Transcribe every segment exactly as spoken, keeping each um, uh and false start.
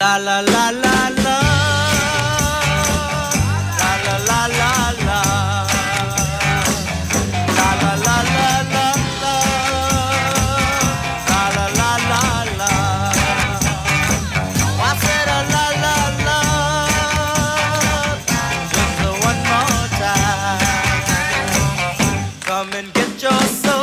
La la la la la. La la la la la. La la la la la. La la la la la. I said a la la la. Just one more time. Come and get your soul.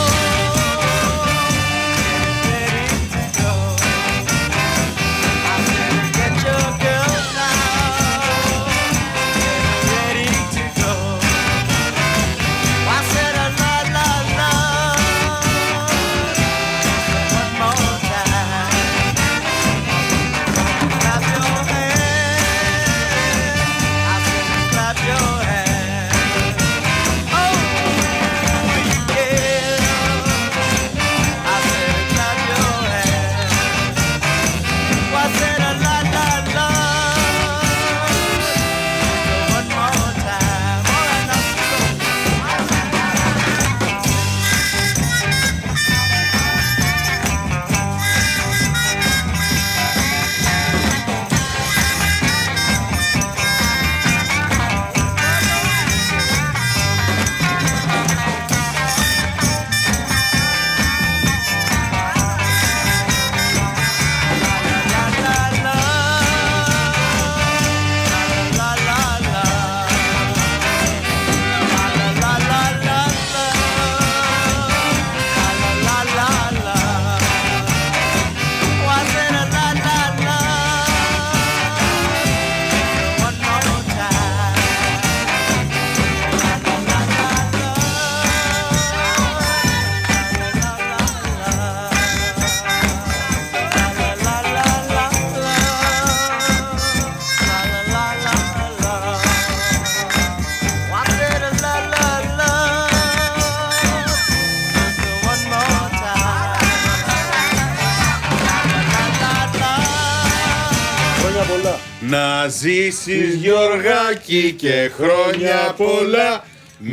Να ζήσεις Γιωργάκη και χρόνια πολλά,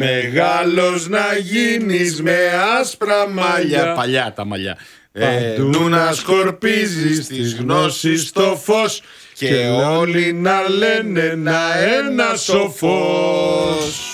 μεγάλος να γίνεις με άσπρα μαλλιά. Παλιά τα μαλλιά. Παντού να σκορπίζεις τις γνώσεις στο φως και όλοι να λένε να ένα σοφός.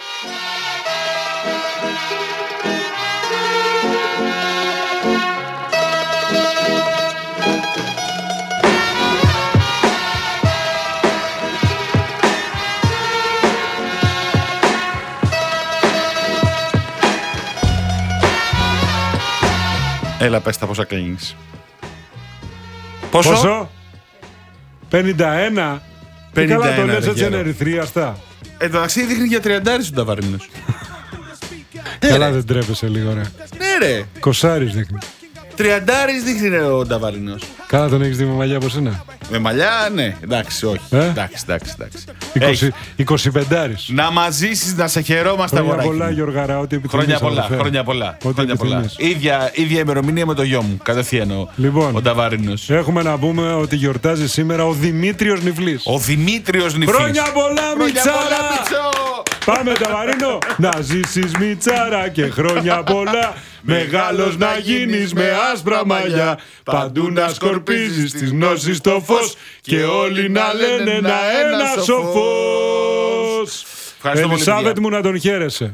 Έλα, πες τα πόσα κλείνεις. Πόσο? Πόσο? πενήντα ένα. πενήντα ένα. Καλά το λες έτσι ενερυθρίαστα. Ε, το ταξίδι δείχνει για τριαντάρις ο Νταβαρίνος. Καλά δεν τρέπεσαι λίγο ρε. Ναι ρε. Κοσάρις δείχνει. Τριαντάρις δείχνει ρε ο Νταβαρίνος. Καλά τον έχεις δει με μαλλιά από σένα. Με μαλλιά ναι. Εντάξει όχι. Ε? Εντάξει εντάξει εντάξει. εικοσιπεντάρις. Να μας ζήσεις, να σε χαιρόμαστε αγοράκι. Χρόνια πολλά Γιωργάρα, ό,τι επιθυμείς. Χρόνια πολλά, χρόνια πολλά. Χρόνια πολλά. Ίδια, ίδια ημερομηνία με το γιο μου. Κατευθείαν ο, λοιπόν, ο Νταβαρίνος. Έχουμε να πούμε ότι γιορτάζει σήμερα ο Δημήτριος Νιφλής. Ο Δημήτριος Νιφλής. Χρόνια πολλά Μιτσάρα! Πάμε Νταβαρίνο. Να ζήσεις Μιτσάρα και χρόνια πολλά. Μεγάλος να γίνεις με άσπρα μαλλιά. Παντού να σκορπίζεις τις γνώσεις στο φως και όλοι να λένε ένα ένα σοφός. Ελισάβετ μου να τον χαίρεσαι.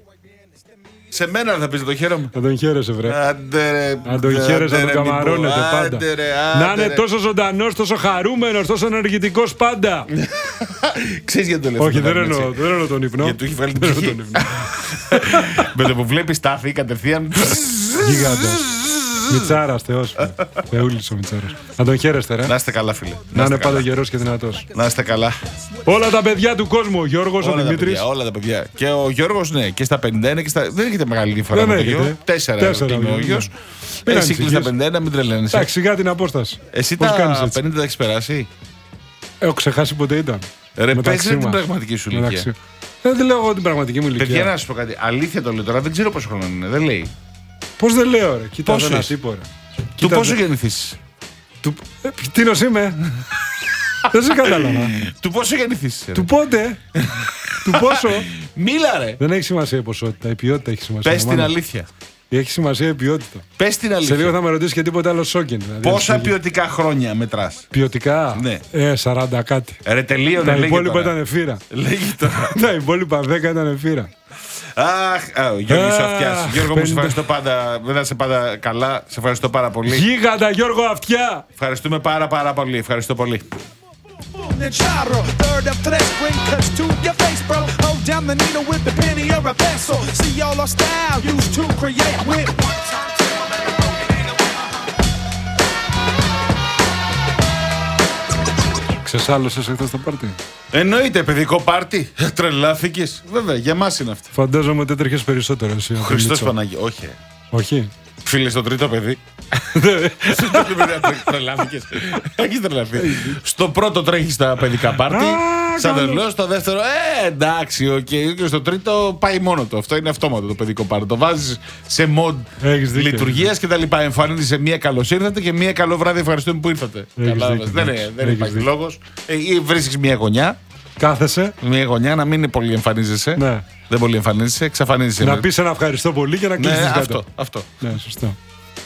Σε μένα θα πεις να τον χαίρομαι. Να τον χαίρεσαι βρε. Άντε ρε. Να τον χαίρεσαι, να τον καμαρώνεται πάντα. Άντε, ρε, να είναι ρε. Τόσο ζωντανός, τόσο χαρούμενος, τόσο ενεργητικός πάντα. Ξέρεις γιατί το λέω. Όχι, δεν εννοώ, δεν εννοώ τον ύπνο. Γιατί του έχει βγάλει την ψυχή. Με το που βλέπεις τάφη κατευθείαν. Γίγαντας. Μιτσάρας, Θεός μου. Θεούλης ο Μιτσάρας. Να τον χαίρεστε, ρε. Να είστε καλά, φίλε. Να είναι πάντα γερός και δυνατός. Να είστε καλά. Όλα τα παιδιά του κόσμου. Ο Γιώργος, ο Δημήτρης. Όλα τα παιδιά. Και ο Γιώργος, ναι, και στα πενήντα ένα και στα. Δεν έχετε μεγάλη διαφορά με το γιο. Τέσσερα είναι ο γιος. Εσύ κλείσει τα πενήντα ένα, μην τρελαίνεσαι. Εντάξει, σιγά την απόσταση. Εσύ τα πενήντα τα έχεις περάσει. Έχω ξεχάσει ποτέ ήταν. Ρε, πες την πραγματική σου ηλικία. Δεν λέω εγώ την πραγματική μου ηλικία. Παιδιά, να σου πω κάτι. Αλήθεια το λέω τώρα, δεν ξέρω πόσο χρόνο είναι. Δεν λέει. Πώς δεν λέω, ρε. Κοίτα ένα τύπο, ρε. Του πόσο γεννηθείς? Του... Τίνος είμαι. Δεν σε κατάλαβα. Του πόσο γεννηθείς? Του πότε? Του πόσο? Μίλα ρε. Δεν έχει σημασία η ποσότητα, η ποιότητα έχει σημασία. Πες την αλήθεια. Έχει σημασία η ποιότητα. Πες την αλήθεια. Σε λίγο θα με ρωτήσει και τίποτα άλλο σόκιν. Δηλαδή, πόσα ποιοτικά χρόνια μετράς? Ποιοτικά. Ναι. Ε, σαράντα κάτι. Ρε τελείωνε. Τα υπόλοιπα ήταν φύρα. Λέγει τώρα. Τα υπόλοιπα δέκα ήταν φύρα. Αχ, ο Γιώργος Αυτιάς. Γιώργο μου, σε ευχαριστώ πάντα. Δεν θα είσαι πάντα καλά. Σε ευχαριστώ πάρα πολύ. Γίγαντα Γιώργο Αυτιά. Ευχαριστούμε πάρα πάρα πολύ. Ευχαριστώ πολύ. Third of tres cuts to your face, bro. Hold down the needle with the penny or a pencil. See all our style used to create with. Ξεσάλωσες εχθές το πάρτι? Εννοείται, παιδικό πάρτι. Τρελάθηκες. Βέβαια, για μας είναι αυτό. Φαντάζομαι ότι έτρεχες περισσότερο εσύ. Χριστός Παναγία. Όχι. Όχι. Φίλε, στο τρίτο παιδί. Τρελάθηκες. Έχεις τρελαθεί. Στο πρώτο τρέχεις τα παιδικά πάρτι. Σαν τρελό. Στο δεύτερο, ε, εντάξει, οκ. Και στο τρίτο πάει μόνο το. Αυτό είναι αυτόματο το παιδικό πάρτι. Το βάζεις σε mod λειτουργίας και τα λοιπά. Εμφανίζεσαι μία καλώς ήρθατε και μία καλό βράδυ. Ευχαριστούμε που ήρθατε. Δεν υπάρχει λόγος. Ή βρίσκεις μία γωνιά. Κάθεσαι. Μια γωνιά να μην πολύ εμφανίζεσαι. Ναι. Δεν πολύ εμφανίζεσαι, εξαφανίζεσαι. Να πεις ένα ευχαριστώ πολύ και να κλείσεις ναι, κάτω. Αυτό, αυτό. Ναι, σωστό.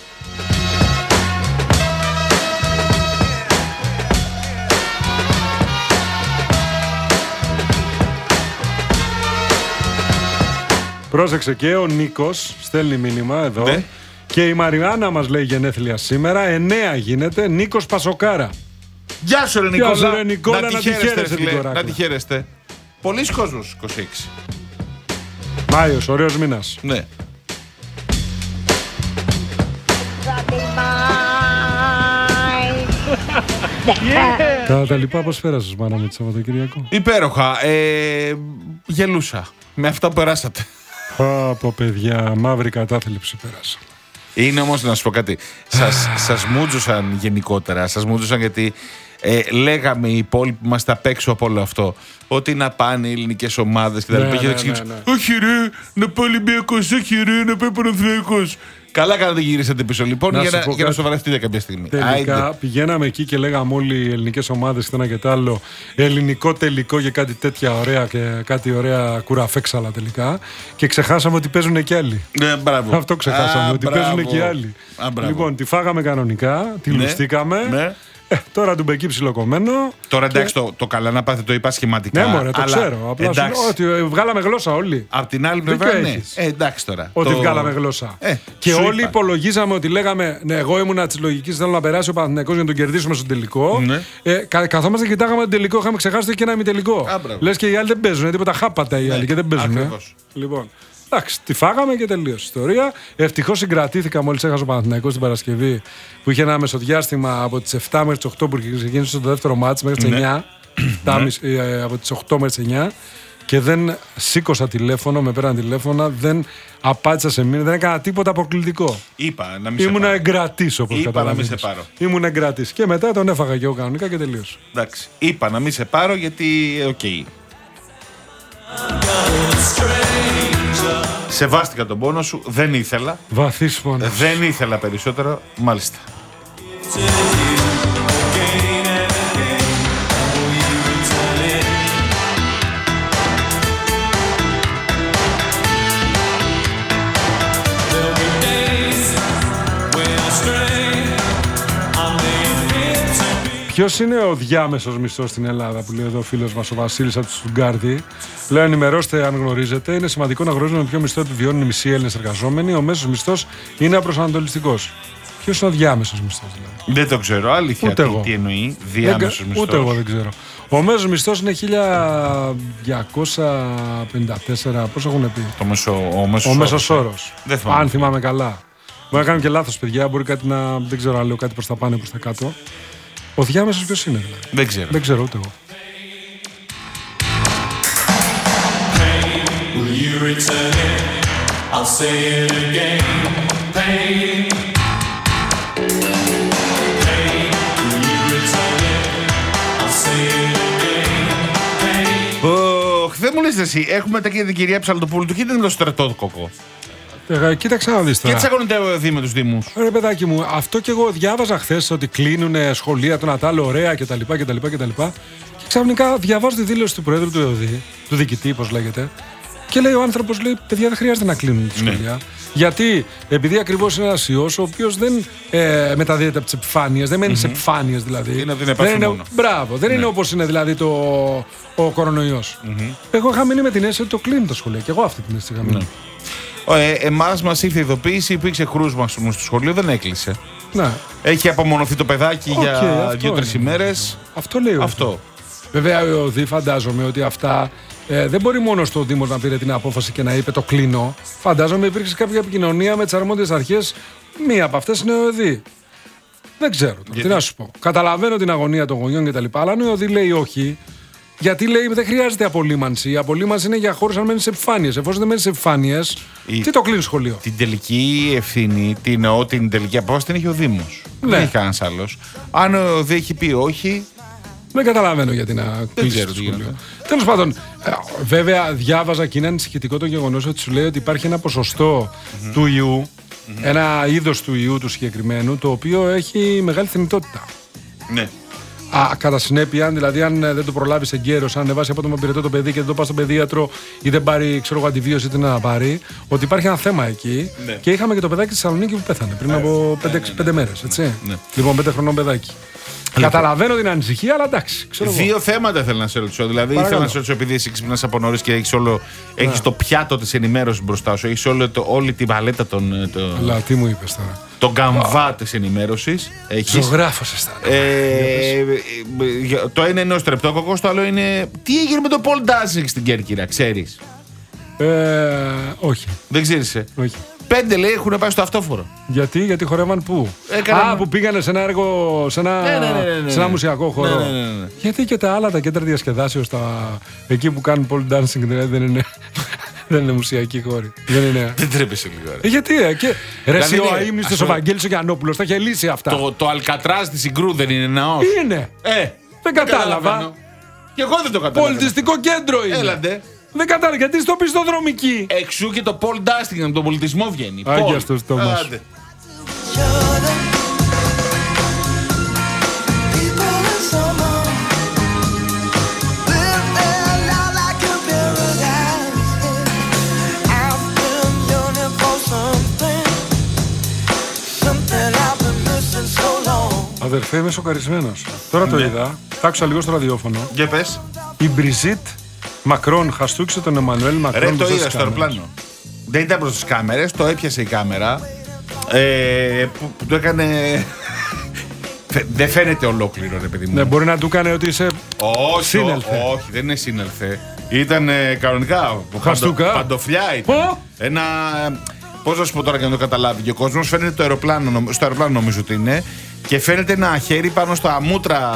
Πρόσεξε, και ο Νίκος στέλνει μήνυμα εδώ. Ναι. Και η Μαριάννα μας λέει γενέθλια σήμερα. εννέα γίνεται. Νίκος Πασοκάρα. Γεια σου ρε Νικόλα. Γεια σου, ρε, Νικόλα, να, να τη χαίρεστε, την κοράκλα. να τη χαίρεστε. Πολλοί κόσμος είκοσι έξι. Μάιος, ωραίος μήνας. Ναι. Κατά τα λοιπά, πώς πέρασες, μάνα μου, το Σαββατοκυριακό? Υπέροχα. Ε, γελούσα με αυτά που περάσατε. Από παιδιά, μαύρη κατάθλιψη πέρασα. Είναι όμως, να σου πω κάτι, σας, σας μούτζωσαν γενικότερα, σας μούτζωσαν γιατί ε, λέγαμε οι υπόλοιποι που είμαστε απ' έξω από όλο αυτό, ότι να πάνε οι ελληνικές ομάδες και τα λοιπά. Ναι, Και ναι, δεν ναι, ναι. όχι ρε, να πάει Ολυμπιακός, όχι ρε, να πάει Παναθηναϊκός. Καλά κάνατε γυρίσατε πίσω λοιπόν Να για, σου να, πω για να κάτι. σοβαρευτείτε κάποια στιγμή. Τελικά Άιντε. πηγαίναμε εκεί και λέγαμε όλοι οι ελληνικές ομάδες και ένα και το άλλο ελληνικό τελικό και κάτι τέτοια ωραία και κάτι ωραία κουραφέξαλα τελικά. Και ξεχάσαμε ότι παίζουν και άλλοι. Ναι, μπράβο. Αυτό ξεχάσαμε, Α, ότι μπράβο. παίζουν και άλλοι. Α, μπράβο. Λοιπόν, τη φάγαμε κανονικά, τη Ναι, λουστήκαμε. ναι. Ε, τώρα του μπεκεί ψιλοκομμένο. Τώρα εντάξει, το, το καλά να πάτε το είπα σχηματικά. Ναι, μωρέ, το αλλά, ξέρω. Απλά σου εντάξει. λέω ότι ε, βγάλαμε γλώσσα όλοι. Απ' την άλλη Δίκιο πλευρά, ναι. έχεις. Ε, εντάξει τώρα. Ότι Το- βγάλαμε γλώσσα. Ε, και σου όλοι είπα. υπολογίζαμε ότι λέγαμε, ναι, εγώ ήμουνα τη λογική, θέλω να περάσει ο Παναθηναϊκός για να τον κερδίσουμε στον τελικό. Ναι. Ε, κα, καθόμαστε και κοιτάγαμε τον τελικό, είχαμε ξεχάσει και ένα ημιτελικό. Α, μπράβο. Λες και οι άλλοι δεν παίζουν, τίποτα χάπατα οι άλλοι και δεν παίζουν. ε. ακριβώς. Λοιπόν. Εντάξει, τη φάγαμε και τελείωσε η ιστορία. Ευτυχώς συγκρατήθηκα μόλις έχασε ο Παναθηναϊκός την Παρασκευή που είχε ένα μεσοδιάστημα από τις εφτά μέχρι τις οκτώ που ξεκίνησε το δεύτερο μάτς μέχρι τις Ναι. εννιά. εφτά, ε, από τις οκτώ μέχρι τις εννιά. Και δεν σήκωσα τηλέφωνο, με πέραν τηλέφωνα, δεν απάντησα σε μήνυμα, δεν έκανα τίποτα αποκλειτικό. Είπα να μην σε Ήμουν πάρω. εγκρατής όπως Είπα να μην σε καταλαβαίνεις. πάρω. Ήμουν εγκρατής. Και μετά τον έφαγα και εγώ κανονικά και τελείωσε. Εντάξει. Είπα να μην σε πάρω γιατί. Οκ. Σεβάστηκα τον πόνο σου, δεν ήθελα. Βαθύς πόνος. Δεν ήθελα περισσότερο, μάλιστα. Ποιος είναι ο διάμεσος μισθός στην Ελλάδα που λέει εδώ ο φίλος μας ο Βασίλης από τη Στουγκάρδη? Λέω ενημερώστε αν γνωρίζετε. Είναι σημαντικό να γνωρίζουμε με ποιο μισθό επιβιώνουν οι μισοί Έλληνες εργαζόμενοι. Ο μέσος μισθός είναι απροσανατολιστικός. Ποιος είναι ο διάμεσος μισθός δηλαδή? Δεν το ξέρω, αλήθεια. Ούτε τι, εγώ. τι εννοεί, Δεν διάμεσος κα- μισθός. Ούτε εγώ δεν ξέρω. Ο μέσος μισθός είναι χίλια διακόσια πενήντα τέσσερα. Πώς έχουν πει? Το μέσο, ο μέσος Ο μέσος όρος. όρος. Δεν θυμάμαι. Αν θυμάμαι καλά. Μπορεί να κάνω και λάθος, παιδιά. Μπορεί κάτι να. Δεν ξέρω αν λέω κάτι προς τα πάνω ή προς τα κάτω. Ο διάμεσος ποιος είναι δηλαδή? Δεν ξέρω. Δεν ξέρω ούτε εγώ. Ωχ, δεν μου λες εσύ, έχουμε τα και την κυρία Ψαλτοπούλου του και δεν είναι το στρατόκοκο. Ε, Κοίταξε να δεις Και τώρα. τσακώνονται δει με τους δήμους. Ρε παιδάκι μου, αυτό και εγώ διάβαζα χθε ότι κλείνουν σχολεία, το να τα άλλο ωραία κτλ. κτλ, κτλ. Και ξαφνικά διαβάζω τη δήλωση του Προέδρου του ΕΟΔΗ, του διοικητή, πώς λέγεται, και Και λέει ο άνθρωπος, λέει, παιδιά, δεν χρειάζεται να κλείνουν τη σχολεία. Ναι. Γιατί, επειδή ακριβώς είναι ένας ιός ο οποίος δεν ε, μεταδίδεται από τις επιφάνειες, δεν μένει mm-hmm. σε επιφάνειες δηλαδή. Είναι από την επαφή μόνο. Μπράβο, δεν ναι. είναι όπως είναι δηλαδή το, ο κορονοϊός. Mm-hmm. Εγώ είχα μείνει με την αίσθηση ότι το κλείνει το σχολείο. Και εγώ αυτή την αίσθηση είχα μείνει. Ναι. Ε, εμάς μας ήρθε η ειδοποίηση, υπήρξε κρούσμα στο σχολείο, δεν έκλεισε. Ναι. Έχει απομονωθεί το παιδάκι okay, για δύο-τρεις ημέρες. Αυτό λέει. Αυτό. Βέβαια, ο ΟΔΗ φαντάζομαι ότι αυτά ε, δεν μπορεί μόνο στο Δήμος να πήρε την απόφαση και να είπε το κλείνω. Φαντάζομαι υπήρξε κάποια επικοινωνία με τις αρμόδιες αρχές. Μία από αυτές είναι ο ΟΔΗ. Δεν ξέρω. Γιατί? Τι να σου πω. Καταλαβαίνω την αγωνία των γονιών κτλ. Αλλά αν ο ΟΔΗ λέει όχι, γιατί λέει δεν χρειάζεται απολύμανση. Η απολύμανση είναι για χώρους αν μένει σε επιφάνειες. Εφόσον δεν μένει σε επιφάνειες, η... τι το κλείνει σχολείο. Την τελική ευθύνη, την, ό, την τελική απόφαση την έχει ο Δήμος. Ναι. Δεν έχει κανένας άλλος. Αν ο ΟΔΗ έχει πει όχι. Δεν καταλαβαίνω γιατί να κλείσει το σχολείο. Τέλος πάντων, βέβαια διάβαζα και είναι ανησυχητικό το γεγονός ότι σου λέει ότι υπάρχει ένα ποσοστό mm-hmm. του ιού, mm-hmm. ένα είδος του ιού του συγκεκριμένου, το οποίο έχει μεγάλη θνητότητα. Ναι. Α, κατά συνέπεια, δηλαδή, αν δεν το προλάβει εγκαίρως, αν ανεβάσει απότομα πυρετό το παιδί και δεν το πα στον παιδίατρο ή δεν πάρει ξέρω, αντιβίωση ή τι να πάρει, ότι υπάρχει ένα θέμα εκεί. Ναι. Και είχαμε και το παιδάκι στη Θεσσαλονίκη που πέθανε πριν από πέντε ναι, ναι, ναι. μέρες. Έτσι. Ναι. Λοιπόν, πέντε χρονών παιδάκι. Λοιπόν. Καταλαβαίνω την ανησυχία, αλλά εντάξει. Ξέρω Δύο εγώ. θέματα θέλω να σε ρωτήσω. Δηλαδή, Παρακαλώ. ήθελα να σε ρωτήσω, επειδή εσύ ξυπνάς από νωρίς και έχεις όλο. Ναι. Έχεις το πιάτο της ενημέρωσης μπροστά σου, έχεις όλη την παλέτα των. Το... Αλλά τι μου είπες τώρα. Τον καμβά της ενημέρωσης. Ζωγράφος αισθάνομαι. Ε, το ένα είναι ο Στρεπτόκοκος, το άλλο είναι. Τι έγινε με το Paul Daszak στην Κέρκυρα, ξέρεις? Ε, όχι. Δεν ξέρεις. Ε? Όχι. Πέντε λέει έχουν πάει στο αυτόφορο. Γιατί, γιατί χορεύαν πού? Έκανα... Α, που πήγανε σε ένα έργο, σε ένα, ναι, ναι, ναι, ναι, σε ένα μουσιακό χώρο. Ναι, ναι, ναι, ναι. Γιατί και τα άλλα, τα κέντρα διασκεδάσεως, τα... εκεί που κάνουν pole dancing, δηλαδή δεν είναι, δεν είναι μουσιακοί χώροι. Δεν είναι. Δεν τρέπεσαι λίγο. Ε, γιατί, ε, και... Ρε δηλαδή, ο αείμνηστος ο Βαγγέλης ο Γιαννόπουλος, τα είχε λύσει αυτά. Το, το Αλκατράζ της Συγκρού δεν είναι ναός? Είναι. Ε, δεν κατάλαβα. Και εγώ δεν το κατάλαβα. Πολιτιστικό κέντρο είναι. Έλαντε. Δεν κατάλαβα, γιατί στο πιστοδρομική. Εξού και το Paul Daszak από τον πολιτισμό βγαίνει. Άγια στο στόμα σου. Αδερφέ, είμαι σοκαρισμένος. Τώρα το είδα, τα άκουσα λίγο στο ραδιόφωνο. Για πες. Η Μπριζίτ Μακρόν χαστούξε τον Εμμανουέλ Μακρόν. Ρε, το είδα στο αεροπλάνο. Δεν ήταν προς τις κάμερες, το έπιασε η κάμερα. Ε, που, που το έκανε. Δεν φαίνεται ολόκληρο, ρε παιδί μου. Ναι, μπορεί να του έκανε ότι είσαι. Όχι, σύνελθε. Όχι, δεν είναι σύνελθε. Ήταν ε, κανονικά. Χαστούκα. Παντο, παντοφλιά ήταν. Oh. Ένα. Πώς να σου πω τώρα για να το καταλάβει και ο κόσμος, φαίνεται το αεροπλάνο, στο αεροπλάνο νομίζω ότι είναι, και φαίνεται ένα χέρι πάνω στα μούτρα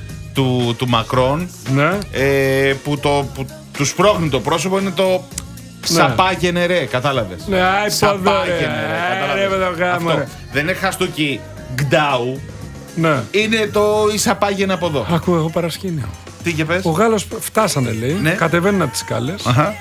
του, του Μακρόν, ναι. ε, που, το, που του σπρώχνει το πρόσωπο, είναι το ναι. σαπάγε νερέ, κατάλαβες. Ναι, σαπάγε νερέ, κατάλαβες. Δεν είναι χαστούκι γκντάου, ναι. είναι το ισαπάγαινε από εδώ. Ακούω εγώ παρασκήνιο. Τι και πες. Ο Γάλλος, φτάσανε λέει, ναι. κατεβαίνουν από τις σκάλες. Uh-huh.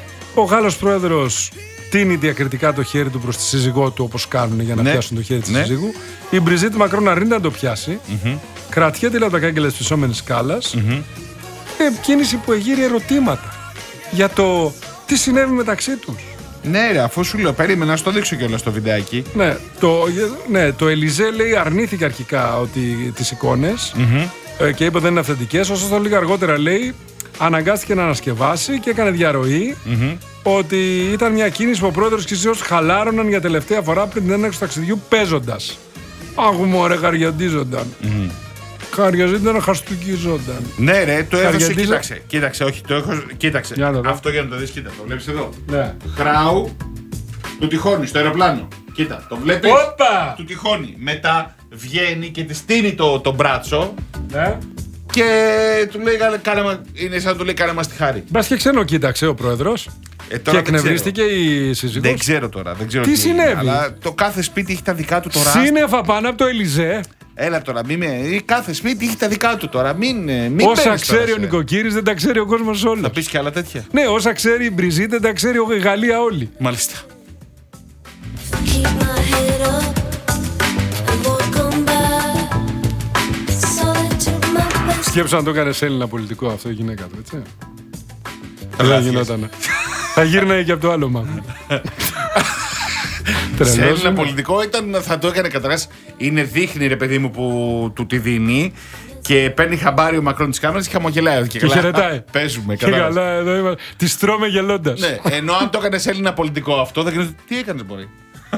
Ο Γάλλος πρόεδρος τίνει διακριτικά το χέρι του προς τη σύζυγό του, όπως κάνουν για να ναι. πιάσουν το χέρι της ναι. σύζυγου. Η Μπριζίτ Μακρόν αρνείται να το πιάσει. Mm-hmm. Κρατιέται λέει από τα κάγκελα της φυσσόμενης σκάλας. Mm-hmm. Ε, κίνηση που εγείρει ερωτήματα για το τι συνέβη μεταξύ τους. Ναι, ρε, αφού σου λέω, περίμενα να στο δείξω κιόλας στο βιντεάκι. Ναι, το, ναι, το Ελιζέ λέει αρνήθηκε αρχικά ότι τις εικόνες mm-hmm. ε, και είπε δεν είναι αυθεντικές. Ωστόσο, λίγο αργότερα λέει αναγκάστηκε να ανασκευάσει και έκανε διαρροή mm-hmm. ότι ήταν μια κίνηση που ο πρόεδρος και οι σύζυγος χαλάρωναν για τελευταία φορά πριν την έναρξη του ταξιδιού παίζοντας. Αχ, μωρέ, χαριαντίζονταν. Mm-hmm. Χαριαζόταν, χαστούκιζόταν. Ναι, ρε, το έδωσε. Κοίταξε, κοίταξε, όχι, το έχω. Κοίταξε. Για αυτό για να το δεις, κοίτα, το βλέπεις εδώ. Ναι. Κράου, του τυχώνει στο αεροπλάνο. Κοίτα, το βλέπεις. Όπα! Του τυχώνει. Μετά βγαίνει και τη στείνει το, το μπράτσο. Ναι. Και του λέει, κάνε, είναι σαν να του λέει, κάνε μας τη χάρη. Μπας και ξένο κοίταξε ο πρόεδρος. Ε, και εκνευρίστηκε η σύζυγος. Δεν ξέρω τώρα. Δεν ξέρω τι, τι συνέβη. Αλλά το κάθε σπίτι έχει τα δικά του τώρα. Σύννεφα πάνω από το Ελιζέ. Έλα τώρα, μην με. Κάθε σπίτι έχει τα δικά του τώρα. Μην, μην όσα ξέρει τώρα, ο Νοικοκύρης δεν τα ξέρει ο κόσμος όλος. Θα πεις και άλλα τέτοια. Ναι, όσα ξέρει η Μπριζίτ δεν τα ξέρει η Γαλλία όλη. Μάλιστα. Σκέψου να το έκανε Έλληνα πολιτικό αυτό η γυναίκα του, έτσι. Δεν γινότανε. Θα γύρναγε και από το άλλο μάμα. Σε Έλληνα πολιτικό ήταν, θα το έκανε καταρχάς. Είναι δείχνει ρε παιδί μου που του τη δίνει και παίρνει χαμπάρι ο Μακρόν της κάμερας και χαμογελάει. Και, και χαιρετάει. Παίζουμε. Και καλά, εδώ είμαστε. Τη τρώμε γελώντας. Ναι, ενώ αν το έκανε σε Έλληνα πολιτικό αυτό, θα γίνει. Τι έκανε, μπορεί.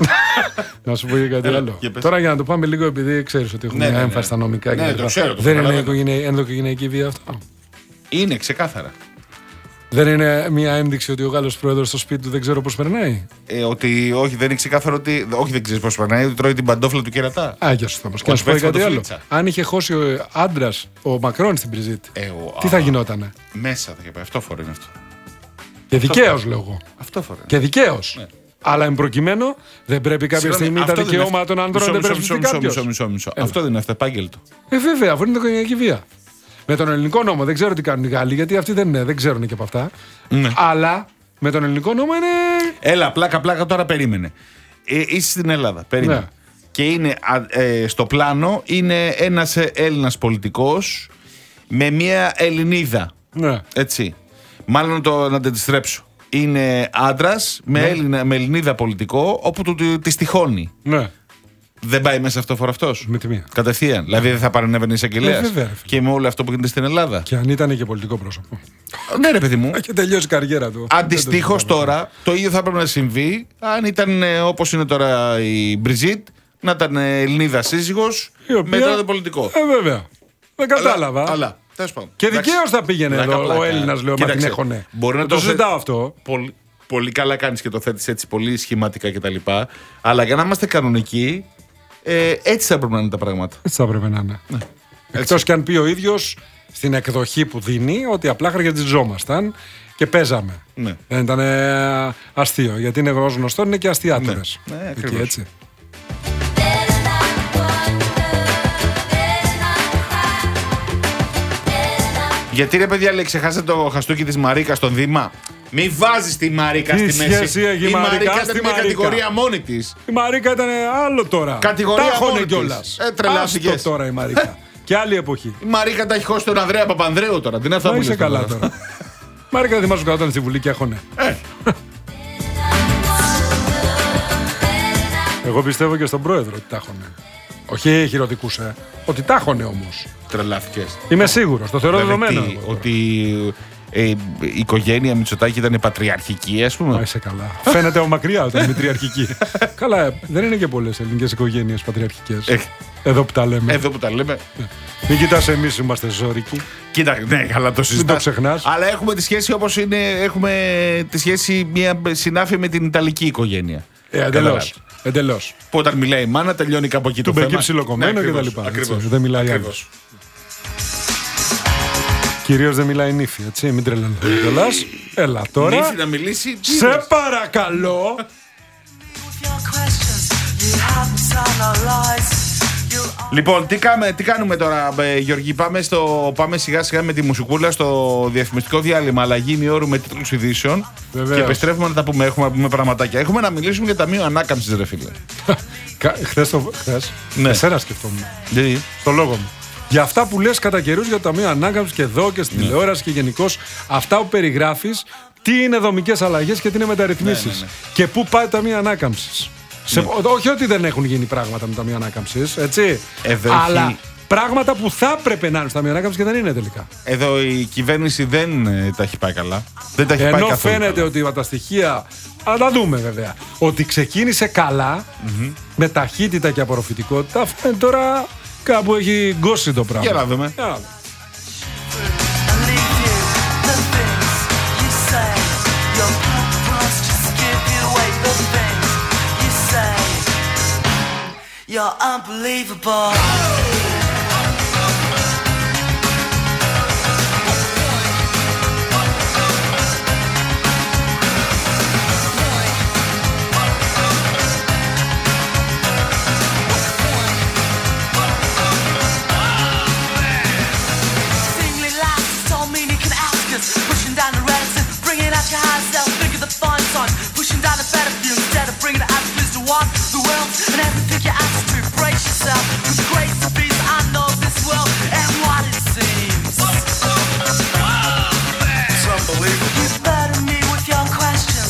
Να σου πω για κάτι άλλο. Τώρα για να το πάμε λίγο, επειδή ξέρεις ότι έχουμε ναι, μια ναι, έμφαση στα νομικά. Ναι, το ξέρω, το δεν είναι ενδοοικογενειακή βία αυτό. Είναι ξεκάθαρα. Δεν είναι μια ένδειξη ότι ο Γάλλος πρόεδρος στο σπίτι του δεν ξέρω πώς περνάει. Ε, ότι όχι, δεν είναι ξεκάθαρο ότι. Όχι, δεν ξέρει πώς περνάει, ότι τρώει την παντόφλα του κερατά. Α, για σωστά. Και να σου πω κάτι άλλο. Αν είχε χώσει ο άντρας, ο Μακρόν στην Μπριζίτ, ε, ο, τι α, θα γινότανε. Μέσα θα είχε πάει. Αυτό φορέ είναι αυτό. Και δικαίως λόγω. Αυτό φορέ. Και δικαίως. Ναι. Αλλά εν προκειμένου δεν πρέπει κάποια Συγγνώμη, στιγμή τα δικαιώματα των ανδρών δεν πρέπει να κάποιος. Αυτό δεν είναι αυτεπάγγελτο. Ε, βέβαια, αφού είναι οικογενειακή βία. Με τον ελληνικό νόμο δεν ξέρω τι κάνουν οι Γάλλοι, γιατί αυτοί δεν, είναι, δεν ξέρουν και από αυτά. Ναι. Αλλά με τον ελληνικό νόμο είναι. Έλα, πλάκα-πλάκα τώρα περίμενε. Ε, είσαι στην Ελλάδα, περίμενε. Ναι. Και είναι ε, στο πλάνο είναι ένας Έλληνας πολιτικός με μια Ελληνίδα. Ναι. Έτσι. Μάλλον το, να το αντιστρέψω. Είναι άντρας με, ναι. Έλληνα, με Ελληνίδα πολιτικό, όπου του τη τυχώνει. Ναι. Δεν πάει μέσα αυτό φορά αυτός. Με τη μία. Κατευθείαν. Δηλαδή δεν θα παρενέβαινε εισαγγελέας. Ε, και με όλο αυτό που γίνεται στην Ελλάδα. Και αν ήταν και πολιτικό πρόσωπο. Ναι, ρε παιδί μου. Έχει τελειώσει η καριέρα του. Αντιστοίχως τώρα, το ίδιο θα έπρεπε να συμβεί αν ήταν όπως είναι τώρα η Μπριζίτ, να ήταν Ελληνίδα σύζυγος με τον πολιτικό. Ε, βέβαια. Δεν κατάλαβα. Αλλά, αλλά και δικαίως θα πήγαινε εδώ ο Έλληνας, λέω, μα την έχωνε. Μπορεί να το συζητάω αυτό. Πολύ, πολύ καλά κάνεις και το θέτεις έτσι πολύ σχηματικά κτλ. Αλλά για να είμαστε κανονικοί, ε, έτσι θα πρέπει να είναι τα πράγματα. Έτσι θα πρέπει να είναι. Ναι. Εκτός και αν πει ο ίδιος στην εκδοχή που δίνει ότι απλά χαρακτηριζόμασταν και παίζαμε. Ναι. Δεν ήταν ε, αστείο. Γιατί είναι γνωστό, είναι και αστιάτορες. Ναι, ναι, εκεί, έτσι. Γιατί ρε παιδιά, λέει, ξεχάσατε το χαστούκι της Μαρίκας στον Δήμα. Μη βάζεις τη Μαρίκα στη μέση. Η, η Μαρίκα ήταν μια κατηγορία μόνη της. Η Μαρίκα ήταν άλλο τώρα. Κατηγορία μόνη της. Ε, τρελάθηκες. τώρα η Μαρίκα. Και άλλη εποχή. Η Μαρίκα τα έχει χώσει τον Ανδρέα Παπανδρέου τώρα. Τι είναι αυτά που είσαι καλά τώρα. Μαρίκα δεν θυμάσαι όταν στη Βουλή και έχωνε. Εγώ πιστεύω και στον πρόεδρο ότι τα έχωνε. Όχι χειροδικούσε. Ότι τα έχωνε όμως. Τρελάθηκες. Είμαι σίγουρος. Το θεωρώ δεδομένο. Ότι ε, η οικογένεια Μητσοτάκη ήταν πατριαρχική, ας πούμε. Α, είσαι καλά. Φαίνεται από μακριά όταν είναι πατριαρχική. Καλά, δεν είναι και πολλές ελληνικές οικογένειες πατριαρχικές. Ε, Εδώ που τα λέμε. Εδώ που τα λέμε. Μην κοιτάς, εμείς είμαστε ζώρικοι. Κοίτα, ναι, καλά το συζητάς. Μην το ξεχνάς. Αλλά έχουμε τη σχέση όπως είναι. Έχουμε τη σχέση μια συνάφεια με την Ιταλική οικογένεια. Ε, εντελώς. Εντελώς. Που όταν μιλάει η μάνα, τελειώνει κάπου εκεί το θέμα. Του μπεκί ψιλοκομμένο και τα λοιπά. Ακριβώς. Δεν μιλάει άλλο. Κυρίως δεν μιλάει νύφη, έτσι. Μην τρελαίνετε κιόλας. Έλα τώρα. Νύφη να μιλήσει. Σε παρακαλώ. Λοιπόν, τι, κάμε, τι κάνουμε τώρα, ε, Γιώργη, πάμε, στο, πάμε σιγά σιγά με τη μουσικούλα στο διαφημιστικό διάλειμμα, αλλαγή ημιώρου με τίτλους ειδήσεων. Βεβαίως. Και επιστρέφουμε να τα πούμε, έχουμε να πούμε πραγματάκια. Έχουμε να μιλήσουμε για ταμείο ανάκαμψης, ρε φίλε. Χθες το. Χθες. Ναι. Εσένα σκεφτόμουν. Γιατί? Στο λόγο μου. Για αυτά που λες κατά καιρούς για το ταμείο ανάκαμψης και εδώ και στην ναι. τηλεόραση και γενικώς, αυτά που περιγράφεις, τι είναι δομικές αλλαγές και τι είναι μεταρρυθμίσεις. Ναι, ναι, ναι. Και πού πάει το ταμείο ανάκαμψης. Σε, όχι ότι δεν έχουν γίνει πράγματα με το ταμείο ανάκαμψης, έτσι. Εδώ αλλά έχει... πράγματα που θα έπρεπε να είναι στο ταμείο ανάκαμψης και δεν είναι τελικά. Εδώ η κυβέρνηση δεν ε, τα έχει πάει καλά. Δεν τα έχει Ενώ πάει καθόλου φαίνεται καλά. ότι τα στοιχεία. Αλλά τα δούμε βέβαια. Ότι ξεκίνησε καλά, mm-hmm. με ταχύτητα και απορροφητικότητα. Φαίνεται τώρα κάπου έχει γκώσει το πράγμα. Για να δούμε. Για να δούμε. You're unbelievable. Singly lights, tall meaning can ask us. Pushing down the reds and bringing out your high self. Think of the fun son. Pushing down the better view instead of bringing the attitudes to walk the world and everything. Your attitude, brace yourself. With the grace of peace, I know this world and what it seems. It's unbelievable. You better me with your questions.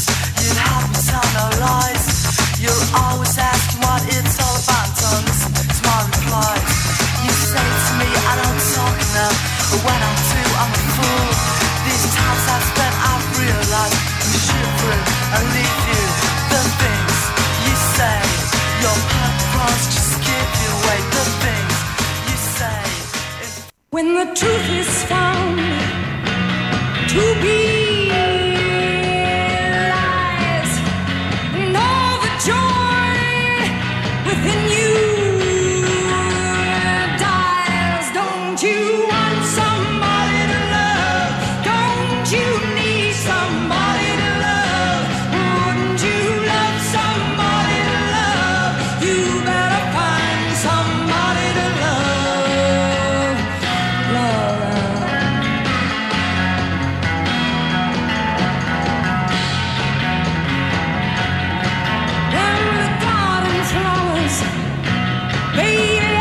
through and leave you. The things you say, your purpose just give you away. The things you say. When the truth is found to be lies, and all the joy within you dies. Don't you want somebody to love? Don't you need somebody to love? Wouldn't you love somebody to love? You better find somebody to love. Love. And the garden flowers, baby,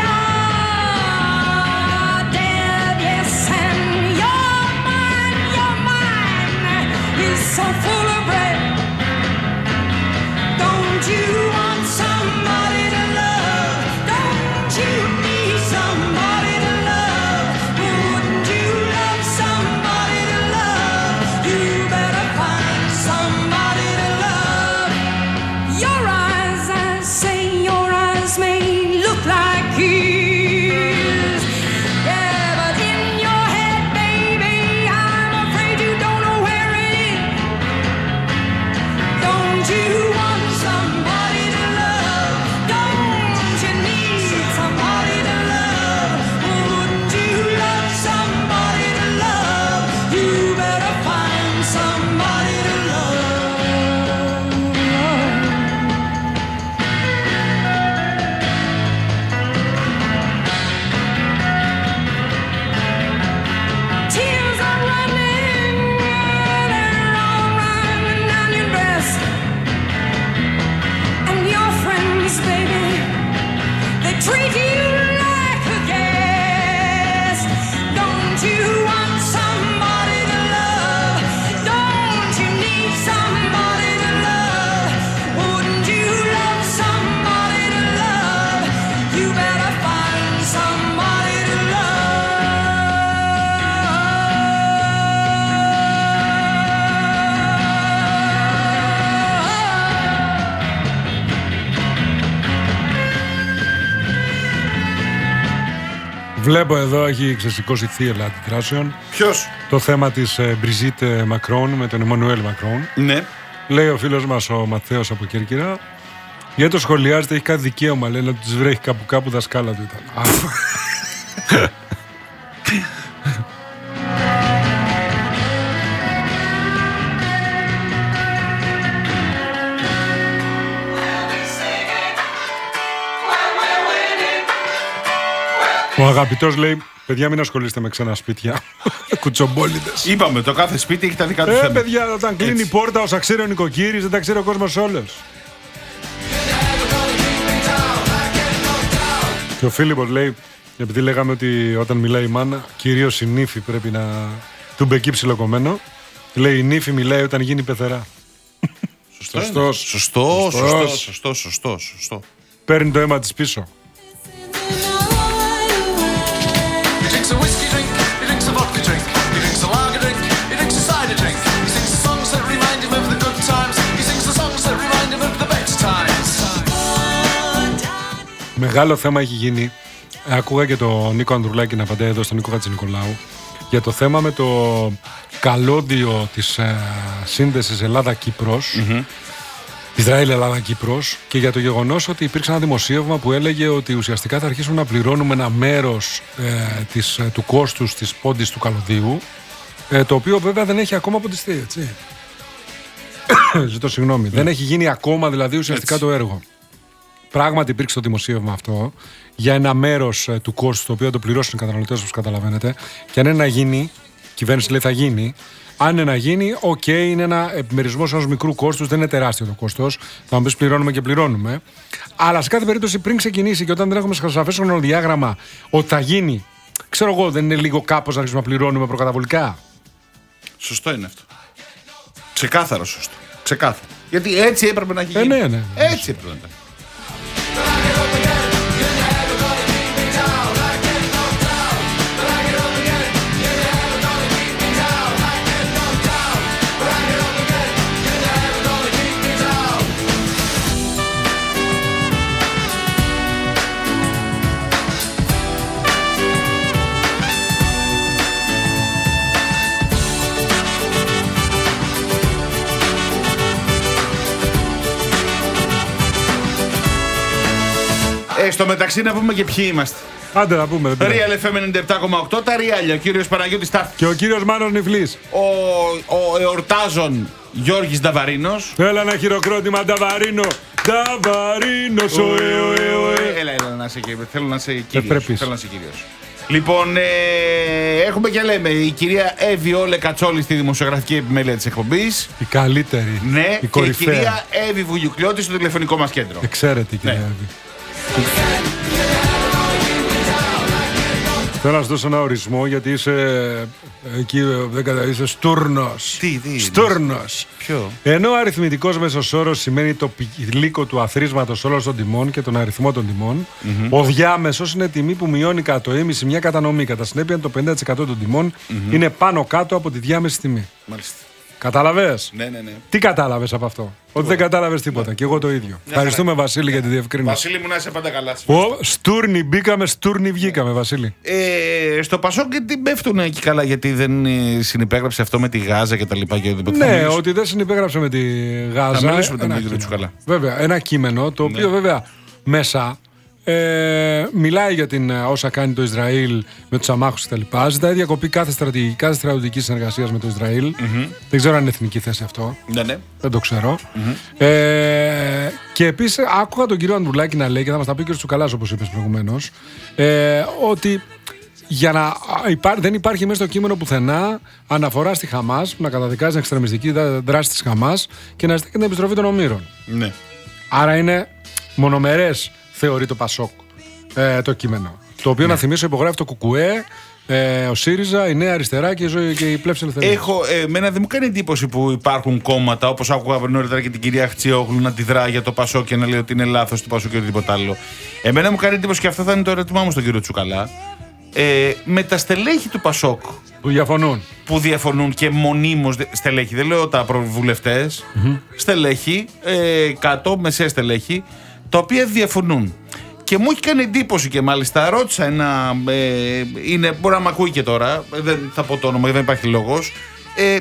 are dead, yes, and your mind, your mind is so full of red. Don't you want somebody to love? Don't you need somebody to love? Wouldn't you love somebody to love? You better find somebody to love. Your eyes, I say, your eyes may look like his. Yeah, but in your head, baby, I'm afraid you don't know where it is. Don't you want somebody to love? Don't you need somebody to love? Wouldn't you love somebody to love? You better find somebody to love. Tears are running, they're all running down your dress. And your friends, baby, they treat you like a guest. Don't you want somebody to love? Don't you need somebody to love? Wouldn't you love somebody to love? You better find somebody to Βλέπω εδώ έχει ξεσηκώσει θύελα αντιδράσεων. Ποιος? Το θέμα της ε, Μπριζίτ Μακρόν με τον Εμμανουέλ Μακρόν. Ναι. Λέει ο φίλος μας ο Ματθαίος από Κέρκυρα. Γιατί το σχολιάζεται, έχει κάτι δικαίωμα. Λέει να τους βρέχει κάπου κάπου, δασκάλα του ήταν. Ο αγαπητός λέει, παιδιά μην ασχολείστε με ξένα σπίτια. Κουτσομπόλιδες. Είπαμε, το κάθε σπίτι έχει τα δικά του Ε, θέματα. παιδιά, όταν κλείνει η πόρτα, όσα ξέρει ο νοικοκύρης, δεν τα ξέρει ο κόσμος όλος. Και ο Φίλιππος λέει, επειδή λέγαμε ότι όταν μιλάει η μάνα, κυρίως η νύφη πρέπει να του μπεκεί ψιλοκομμένο. Λέει η νύφη μιλάει όταν γίνει πεθερά. Σωστό, Σωστός. σωστό, Σωστός. σωστό, σωστό, σωστό, σωστό. Παίρνει το αίμα της πίσω. He drinks a whiskey drink, he drinks a vodka drink, he drinks a lager drink, he drinks a cider drink. He sings the songs that remind him of the good times, he sings the songs that remind him of the better times. Μεγάλο θέμα έχει γίνει. Άκουγα και τον Νίκο Ανδρουλάκη να απαντάει εδώ στον Νίκο Χατζηνικολάου για το θέμα με το καλώδιο της ε, σύνδεσης Ελλάδα-Κύπρος, mm-hmm. Ισραήλ-Ελλάδα-Κύπρος, και για το γεγονός ότι υπήρξε ένα δημοσίευμα που έλεγε ότι ουσιαστικά θα αρχίσουμε να πληρώνουμε ένα μέρος ε, της, ε, του κόστους της πόντης του καλωδίου, ε, το οποίο βέβαια δεν έχει ακόμα ποντιστεί, έτσι. Ζητώ συγγνώμη. Mm. Δεν έχει γίνει ακόμα δηλαδή ουσιαστικά έτσι το έργο. Πράγματι υπήρξε το δημοσίευμα αυτό για ένα μέρος ε, του κόστου, το οποίο θα το πληρώσουν οι καταναλωτές, όπως καταλαβαίνετε. Και αν είναι να γίνει, η κυβέρνηση λέει θα γίνει. Αν είναι να γίνει, οκ, okay, είναι ένα επιμερισμό ενός μικρού κόστους, δεν είναι τεράστιο το κόστος. Θα μου πεις πληρώνουμε και πληρώνουμε. Αλλά σε κάθε περίπτωση πριν ξεκινήσει και όταν δεν έχουμε σαφές χρονοδιάγραμμα ότι θα γίνει, ξέρω εγώ, δεν είναι λίγο κάπως να αρχίσουμε να πληρώνουμε προκαταβολικά? Σωστό είναι αυτό. Ξεκάθαρο σωστό. Ξεκάθαρο. Γιατί έτσι έπρεπε να γίνει. Ε, ναι, ναι. Έτσι έπρεπε να γίνει. Και στο μεταξύ να πούμε και ποιοι είμαστε. Άντε να πούμε. δεν πειράζει. Real εφ εμ ενενήντα επτά κόμμα οκτώ, τα Ριάλια. Ο κύριος Παναγιώτης Τάφης. Και ο κύριος Μάνος Νιφλής. Ο, ο εορτάζων Γιώργης Νταβαρίνος. Έλα ένα χειροκρότημα, Νταβαρίνο. Νταβαρίνος, ωε, ωε, ωε. Έλα, έλα, να είσαι κύριος. Θέλω να είσαι κύριος. Ευπρεπής. Θέλω να είσαι κύριος. Λοιπόν, ε, έχουμε και λέμε η κυρία Εύη Όλε Κατσόλη στη δημοσιογραφική επιμέλεια της εκπομπής. Η καλύτερη. Ναι, η και η κορυφαία. κυρία Εύη Βουγιουκλιώτη στο τηλεφωνικό μας κέντρο. Εξαίρετη, κυρία Ναι. Εύη. Θέλω να σου δώσω ένα ορισμό γιατί είσαι εκεί, δεν κατα... είσαι στούρνος. Τι, τι είναι? Στούρνος. Ποιο? Ενώ ο αριθμητικός μέσος όρος σημαίνει το πηλίκο του αθροίσματος όλων των τιμών και τον αριθμό των τιμών, mm-hmm. ο διάμεσος είναι τιμή που μειώνει κατά το ίμιση μια κατανομή. Κατά συνέπεια το πενήντα τοις εκατό των τιμών mm-hmm. είναι πάνω κάτω από τη διάμεση τιμή. Μάλιστα. Κατάλαβες? Ναι, ναι, ναι. Τι κατάλαβες από αυτό? Ότι δεν κατάλαβες τίποτα. Ναι. Και εγώ το ίδιο. Ευχαριστούμε, Βασίλη, για τη διευκρίνηση. Βασίλη μου, να είσαι πάντα καλά. Ο Στούρνη μπήκαμε, Στούρνη βγήκαμε, Βασίλη. Ε, στο Πασόκ και την πέφτουν εκεί καλά γιατί δεν ε, συνυπέγραψε αυτό με τη Γάζα και τα λοιπά. Και ναι, ότι δεν συνυπέγραψε με τη Γάζα. Θα μιλήσουμε ένα τον κύριο Τσουκαλά. Βέβαια, ένα κείμενο το οποίο ναι. βέβαια μέσα ε, μιλάει για την, όσα κάνει το Ισραήλ με τους αμάχους κτλ. Ζητάει διακοπή κάθε στρατηγική, κάθε στρατιωτική συνεργασία με το Ισραήλ. Mm-hmm. Δεν ξέρω αν είναι εθνική θέση αυτό. Ναι, ναι. Δεν το ξέρω. Mm-hmm. Ε, και επίσης άκουγα τον κύριο Ανδρουλάκη να λέει, και θα μας τα πει και ο Τσουκαλάς όπως είπες προηγουμένως, ε, ότι για να υπά... δεν υπάρχει μέσα στο κείμενο πουθενά αναφορά στη Χαμάς που να καταδικάζει την εξτρεμιστική δράση της Χαμάς και να ζητάει την επιστροφή των ομήρων. Ναι. Άρα είναι μονομερές, θεωρεί το Πασόκ ε, το κείμενο. Το οποίο ναι. να θυμίσω υπογράφει το Κουκουέ, ε, ο ΣΥΡΙΖΑ, η Νέα Αριστερά και η, ζωή, και η Πλεύση Ελευθερίας. Έχω, ε, εμένα δεν μου κάνει εντύπωση που υπάρχουν κόμματα, όπως άκουγα νωρίτερα και την κυρία Χτσιόγλου να τη δρά για το Πασόκ και να λέει ότι είναι λάθος το Πασόκ και οτιδήποτε άλλο. Εμένα μου κάνει εντύπωση και αυτό θα είναι το ερώτημά μου στον κύριο Τσουκαλά. Ε, με τα στελέχη του Πασόκ που διαφωνούν. Που διαφωνούν και μονίμως στελέχη, δεν λέω τα προβουλευτές, mm-hmm. στελέχη, ε, κάτω, μεσαία στελέχη, τα οποία διαφωνούν. Και μου έχει κάνει εντύπωση και μάλιστα ρώτησα ένα. Ε, είναι, μπορεί να μ' ακούει και τώρα, δεν θα πω το όνομα, δεν υπάρχει λόγος. Ε,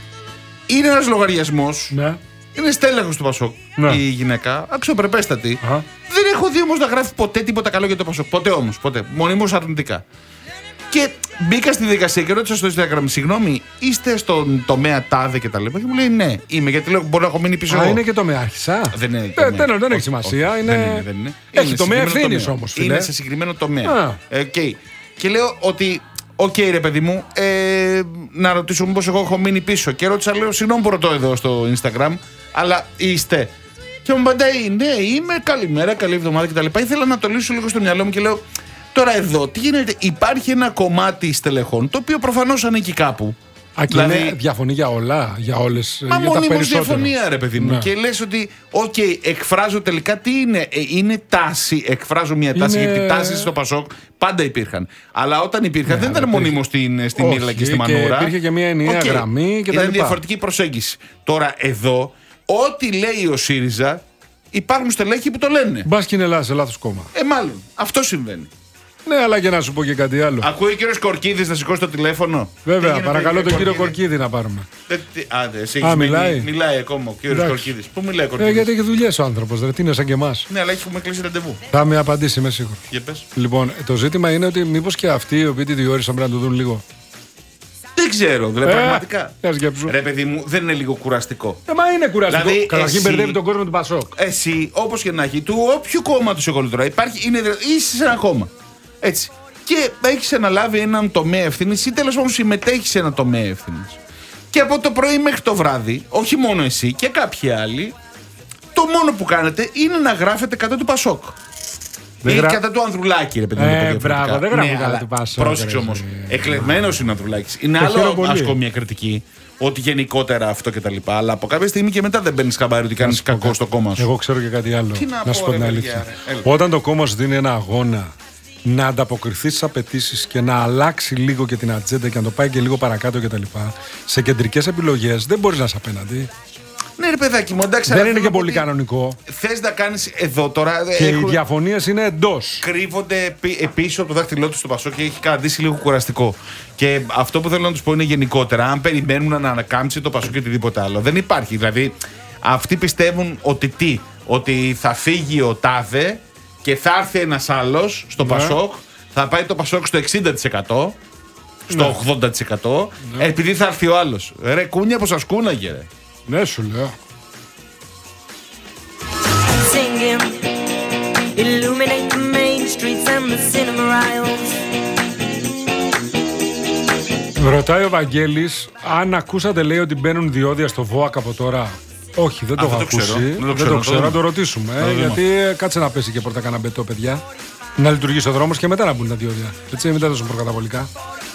είναι ένας λογαριασμός. Ναι. Είναι στέλεχος του Πασόκ ναι. η γυναίκα, αξιοπρεπέστατη. Uh-huh. Δεν έχω δει όμως να γράφει ποτέ τίποτα καλό για το Πασόκ. Ποτέ όμως, ποτέ. Μονίμως αρνητικά. Και μπήκα στη δικασία και ρώτησα στο Instagram, συγγνώμη, είστε στον τομέα τάδε και τα λοιπά. Και μου λέει ναι, είμαι. Γιατί λέω μπορεί να έχω μείνει πίσω. Α, είναι και τομεάρχης, α. Δεν είναι. Ε, δεν, δεν έχει σημασία. Όχι, είναι... Δεν είναι, δεν είναι. Έχει είναι τομέα ευθύνης όμως. Φίλε. Είναι σε συγκεκριμένο τομέα. Okay. Και λέω ότι. Οκ, okay, ρε παιδί μου, ε, να ρωτήσω μήπως εγώ έχω μείνει πίσω. Και ρώτησα, λέω, συγγνώμη που ρωτώ εδώ στο Instagram, αλλά είστε. Και μου απαντάει, ναι, είμαι, καλημέρα, καλή εβδομάδα κτλ. Ήθελα να το λύσω λίγο στο μυαλό μου και λέω, τώρα εδώ, τι γίνεται, υπάρχει ένα κομμάτι στελεχών, το οποίο προφανώς ανήκει κάπου. Α, και δηλαδή, είναι διαφωνεί για όλα, για όλες, μα για τα μονίμως διαφωνία, ρε παιδί μου. Ναι. Και λες ότι, οκ, okay, εκφράζω τελικά τι είναι. Ε, είναι τάση, εκφράζω μια τάση, είναι... γιατί τάσεις στο Πασόκ πάντα υπήρχαν. Αλλά όταν υπήρχαν ναι, δεν ήταν μονίμως στην, στη Μύρλα και στη Μανούρα. Και υπήρχε και μια ενιαία okay. γραμμή και τα ήταν διαφορετική προσέγγιση. Τώρα εδώ, ό,τι λέει ο ΣΥΡΙΖΑ, υπάρχουν στελέχοι που το λένε. Μπας και είναι σε λάθος κόμμα. Ε, μάλλον. Αυτό συμβαίνει. Ναι, αλλά και να σου πω και κάτι άλλο. Ακούει ο κύριος Κορκίδης να σηκώσει το τηλέφωνο. Βέβαια, παρακαλώ τον κύριο Κορκίδη να πάρουμε. Δεν, α, δε, εσύ α, μιλάει. Μιλάει ακόμα ο κύριος Κορκίδης. Πού μιλάει ο Κορκίδης? Ε, γιατί έχει δουλειές ο άνθρωπος, δεν είναι σαν και εμάς. Ναι, αλλά έχουμε κλείσει ραντεβού. Θα με απαντήσει, είμαι σίγουρο. Για πες. Λοιπόν, το ζήτημα είναι ότι μήπως και αυτοί οι οποίοι τη διόρισαν πρέπει να το δουν λίγο. Δεν ξέρω, δηλαδή ε, πραγματικά. Ρε παιδί μου, δεν είναι λίγο κουραστικό. Ε, μα είναι κουραστικό. Δηλαδή, καταρχήν μπερδεύει τον κόσμο του Πασόκ. Εσύ, όπως και να έχει, του όποιου κόμματος εγώ τώρα υπάρχει, είναι, είσαι σε ένα κόμμα. Έτσι. Και έχει αναλάβει έναν τομέα ευθύνης ή τέλος πάντων συμμετέχει σε ένα τομέα ευθύνης. Και από το πρωί μέχρι το βράδυ, όχι μόνο εσύ και κάποιοι άλλοι, το μόνο που κάνετε είναι να γράφετε κατά του Πασόκ. Ή γρα... κατά του Ανδρουλάκη, ρε παιδί μου. Ε, μπράβο, δεν γράφω ναι, κατά του Πασόκ. Πρόσεξε όμως, εκλεγμένος είναι ο Ανδρουλάκης. Είναι το άλλο ασκώ μια κριτική, ότι γενικότερα αυτό και τα λοιπά. Αλλά από κάποια στιγμή και μετά δεν παίρνεις χαμπάρι ότι κάνεις κακό στο κόμμα σου. Εγώ ξέρω και κάτι άλλο. Τι να, να σου πω την αλήθεια. Όταν το κόμμα σου δίνει ένα αγώνα να ανταποκριθεί στις απαιτήσεις και να αλλάξει λίγο και την ατζέντα και να το πάει και λίγο παρακάτω κτλ. Σε κεντρικές επιλογές δεν μπορείς να είσαι απέναντι. Ναι, ρε παιδάκι μου, εντάξει. Δεν είναι και πολύ κανονικό. Θες να κάνεις εδώ τώρα. Και έχουν... οι διαφωνίες είναι εντός. Κρύβονται πίσω από το δάχτυλό του στο Πασόκ και έχει καταντήσει λίγο κουραστικό. Και αυτό που θέλω να τους πω είναι γενικότερα, αν περιμένουν να ανακάμψει το Πασόκ και οτιδήποτε άλλο. Δεν υπάρχει. Δηλαδή, αυτοί πιστεύουν ότι τι, ότι θα φύγει ο τάδε και θα έρθει ένας άλλος στο Ναι. Πασόκ, θα πάει το Πασόκ στο εξήντα τοις εκατό, στο Ναι. ογδόντα τοις εκατό, επειδή θα έρθει ο άλλος. Ρε κούνια πως σας κούναγε ρε. Ναι, σου λέω. Singing, illuminate the main streets and the cinema aisles. Ρωτάει ο Βαγγέλης αν ακούσατε, λέει, ότι μπαίνουν διόδια στο ΒΟΑΚ από τώρα. Όχι, δεν το Α, έχω δεν το ξέρω. ακούσει. Δεν το Δεν ξέρω, το το ξέρω, δούμε. να το ρωτήσουμε. το ε, δούμε. γιατί ε, κάτσε να πέσει και πρώτα κανένα μπετό, παιδιά. Να λειτουργήσει ο δρόμος και μετά να μπουν τα διόδια. Έτσι, μην τα δώσουμε προκαταβολικά.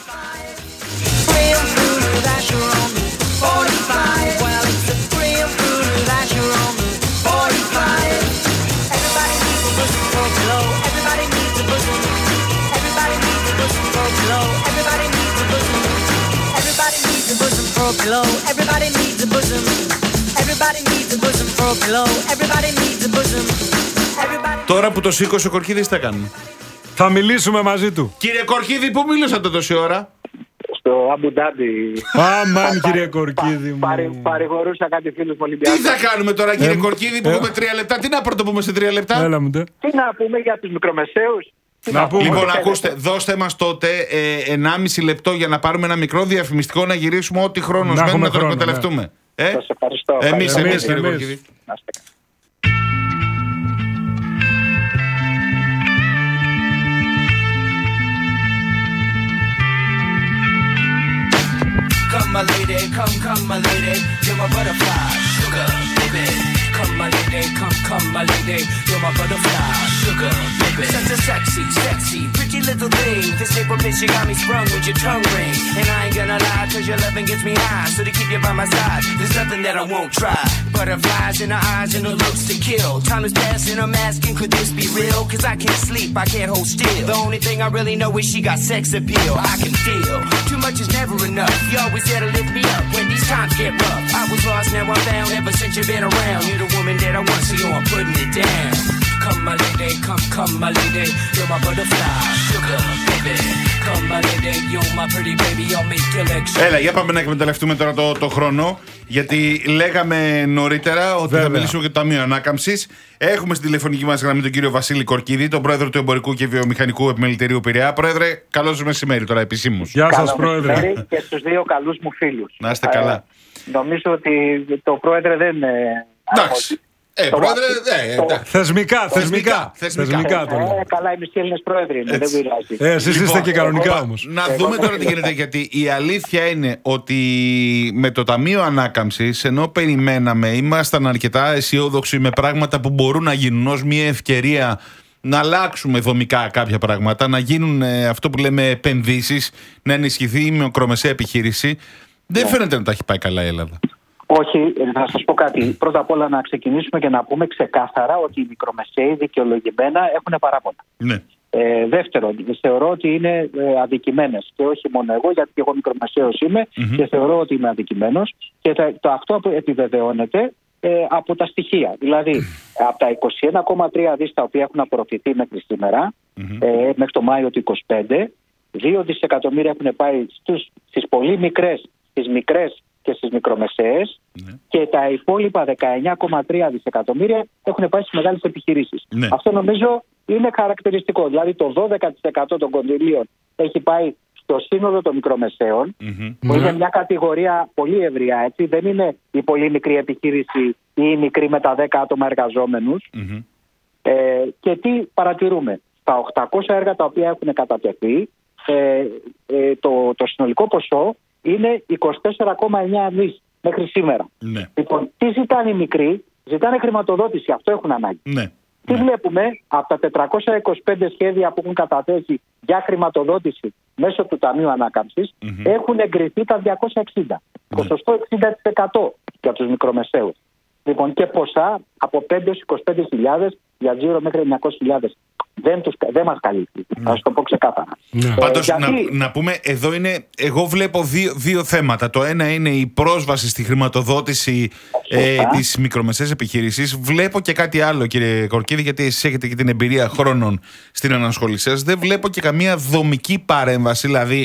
Real food that you're on the forty-five. Well, it's a real food that you're on the forty-five. Everybody needs a bosom for pillow. Everybody needs a bosom. Everybody needs a bosom for pillow. Everybody needs a bosom. Everybody needs a bosom for pillow. Everybody needs a bosom. Everybody needs a bosom for pillow. Everybody needs a bosom. Everybody. Τώρα που το σήκωσε ο Κορκίδης τι θα κάνουμε? Θα μιλήσουμε μαζί του. Κύριε Κορκίδη, πού μιλούσατε τόση ώρα? Στο Αμπου Ντάμπι. Αμάν, κύριε Κορκίδη μου. Παρη- Παρηγορούσα κάτι φίλους μου Τι Ολυμπιακούς. θα κάνουμε τώρα, κύριε Ε, Κορκίδη, που ε, έχουμε τρία λεπτά? Τι να πρώτο πούμε σε τρία λεπτά? Έλα μου, τε. Τι να πούμε για τους μικρομεσαίους. Τι Να πούμε. Λοιπόν, Ό,τι ακούστε, θέλετε. δώστε μας τότε ε, ενάμιση λεπτό για να πάρουμε ένα μικρό διαφημιστικό να γυρίσουμε ό,τι χρόνο Να μένει έχουμε να τον χρόνο, εκμεταλλευτούμε. Ε? Σας ευχαριστώ. Εμείς, Ευχαριστώ. εμείς, Εμείς, κύριε εμείς. Κορκίδη. Να είστε καλά. Come my lady, come, come my lady, you're my butterfly, sugar, baby. Come my lady, come, come my lady, you're my butterfly, sugar, baby. Such a sexy, sexy, pretty little thing. This April bitch, you got me sprung with your tongue ring. And I ain't gonna lie, cause your loving gets me high. So to keep you by my side, there's nothing that I won't try. Butterflies in her eyes and her looks to kill. Time is passing, I'm asking, could this be real? Cause I can't sleep, I can't hold still. The only thing I really know is she got sex appeal. I can feel, too much is never enough. You always there to lift me up when these times get rough. I was lost, now I'm found, ever since you've been around. You're the woman that I want, so yo, I'm putting it down. Come my lady, come, come my lady, you're my butterfly, sugar, baby. Come my lady, you're my pretty baby, I'll make your legs shake. Έλα, για πάμε να εκμεταλλευτούμε τώρα το, το χρόνο. Γιατί λέγαμε νωρίτερα ότι Βέβαια. θα μιλήσουμε για το Ταμείο Ανάκαμψης. Έχουμε στην τηλεφωνική μας γραμμή τον κύριο Βασίλη Κορκίδη, τον πρόεδρο του Εμπορικού και Βιομηχανικού Επιμελητηρίου Πειραιά. Πρόεδρε, καλώς σας μεσημέρι τώρα επισήμως. Γεια σας, Καλό πρόεδρε. μεσημέρι και στους δύο καλούς μου φίλους. Να είστε καλά. Ε, νομίζω ότι το πρόεδρε δεν είναι... Εντάξει. Ε, Το πρόεδρε, βάζει. ε, Το- εντάξει. Θεσμικά, θεσμικά. θεσμικά. Θεσμικά το λέω. Ε, καλά, οι μισοί Έλληνες πρόεδροι είναι, δεν Έτσι. πειράζει. Ε, εσείς είστε Λοιπόν, και κανονικά εγώ- όμως. Να Εγώ δούμε δεν τώρα τι ξέρω. γίνεται. Γιατί η αλήθεια είναι ότι με το Ταμείο Ανάκαμψης, ενώ περιμέναμε, ήμασταν αρκετά αισιόδοξοι με πράγματα που μπορούν να γίνουν ως μια ευκαιρία να αλλάξουμε δομικά κάποια πράγματα, να γίνουν ε, αυτό που λέμε επενδύσεις, να ενισχυθεί η μικρομεσαία επιχείρηση. Δεν φαίνεται να τα έχει πάει καλά η Ελλάδα. Όχι, ε, θα σας πω κάτι. Πρώτα απ' όλα να ξεκινήσουμε και να πούμε ξεκάθαρα ότι οι μικρομεσαίοι δικαιολογημένα έχουν παράπονα. Ναι. Ε, δεύτερον, θεωρώ ότι είναι ε, αδικημένες και όχι μόνο εγώ, γιατί και εγώ μικρομεσαίος είμαι και θεωρώ ότι είμαι αδικημένος και θα, το, αυτό απο- επιβεβαιώνεται ε, από τα στοιχεία. Δηλαδή, από τα είκοσι ένα κόμμα τρία δις τα οποία έχουν απορροφηθεί μέχρι σήμερα, ε, μέχρι το Μάιο του είκοσι πέντε, δύο δισεκατομμύρια έχουν πάει στους, στις πολύ μικρές, στις μικρές και στις μικρομεσαίες και τα υπόλοιπα δεκαεννιά κόμμα τρία δισεκατομμύρια έχουν πάει στις μεγάλες επιχειρήσεις. Ναι. Αυτό νομίζω είναι χαρακτηριστικό. Δηλαδή το δώδεκα τοις εκατό των κονδυλίων έχει πάει στο σύνολο των μικρομεσαίων, που είναι μια κατηγορία πολύ ευρεία, έτσι. Δεν είναι η πολύ μικρή επιχείρηση ή η μικρή με τα δέκα άτομα εργαζόμενους. Ε, και τι παρατηρούμε. Στα οκτακόσια έργα τα οποία έχουν κατατεθεί, ε, ε, το, το συνολικό ποσό είναι είκοσι τέσσερα κόμμα εννιά δις μέχρι σήμερα. Ναι. Λοιπόν, τι ζητάνε οι μικροί? Ζητάνε χρηματοδότηση, αυτό έχουν ανάγκη. Ναι. Τι βλέπουμε? Από τα τετρακόσια είκοσι πέντε σχέδια που έχουν καταθέσει για χρηματοδότηση μέσω του Ταμείου Ανάκαμψης, έχουν εγκριθεί τα διακόσια εξήντα. Ποσοστό εξήντα τοις εκατό για τους μικρομεσαίους. Λοιπόν, και ποσά από πέντε έως είκοσι πέντε χιλιάδες για τζίρο μέχρι εννιακόσιες χιλιάδες. Δεν, τους, δεν μας καλύπτει. Θα σου το πω ξεκάθαρα. Ναι. Πάντως, γιατί- να, να πούμε, εδώ είναι, εγώ βλέπω δύο, δύο θέματα. Το ένα είναι η πρόσβαση στη χρηματοδότηση ε, Σωστά. της μικρομεσαίας επιχείρησης. Βλέπω και κάτι άλλο, κύριε Κορκίδη, γιατί εσείς έχετε και την εμπειρία χρόνων στην ανασχόλησή σας. Δεν βλέπω και καμία δομική παρέμβαση, δηλαδή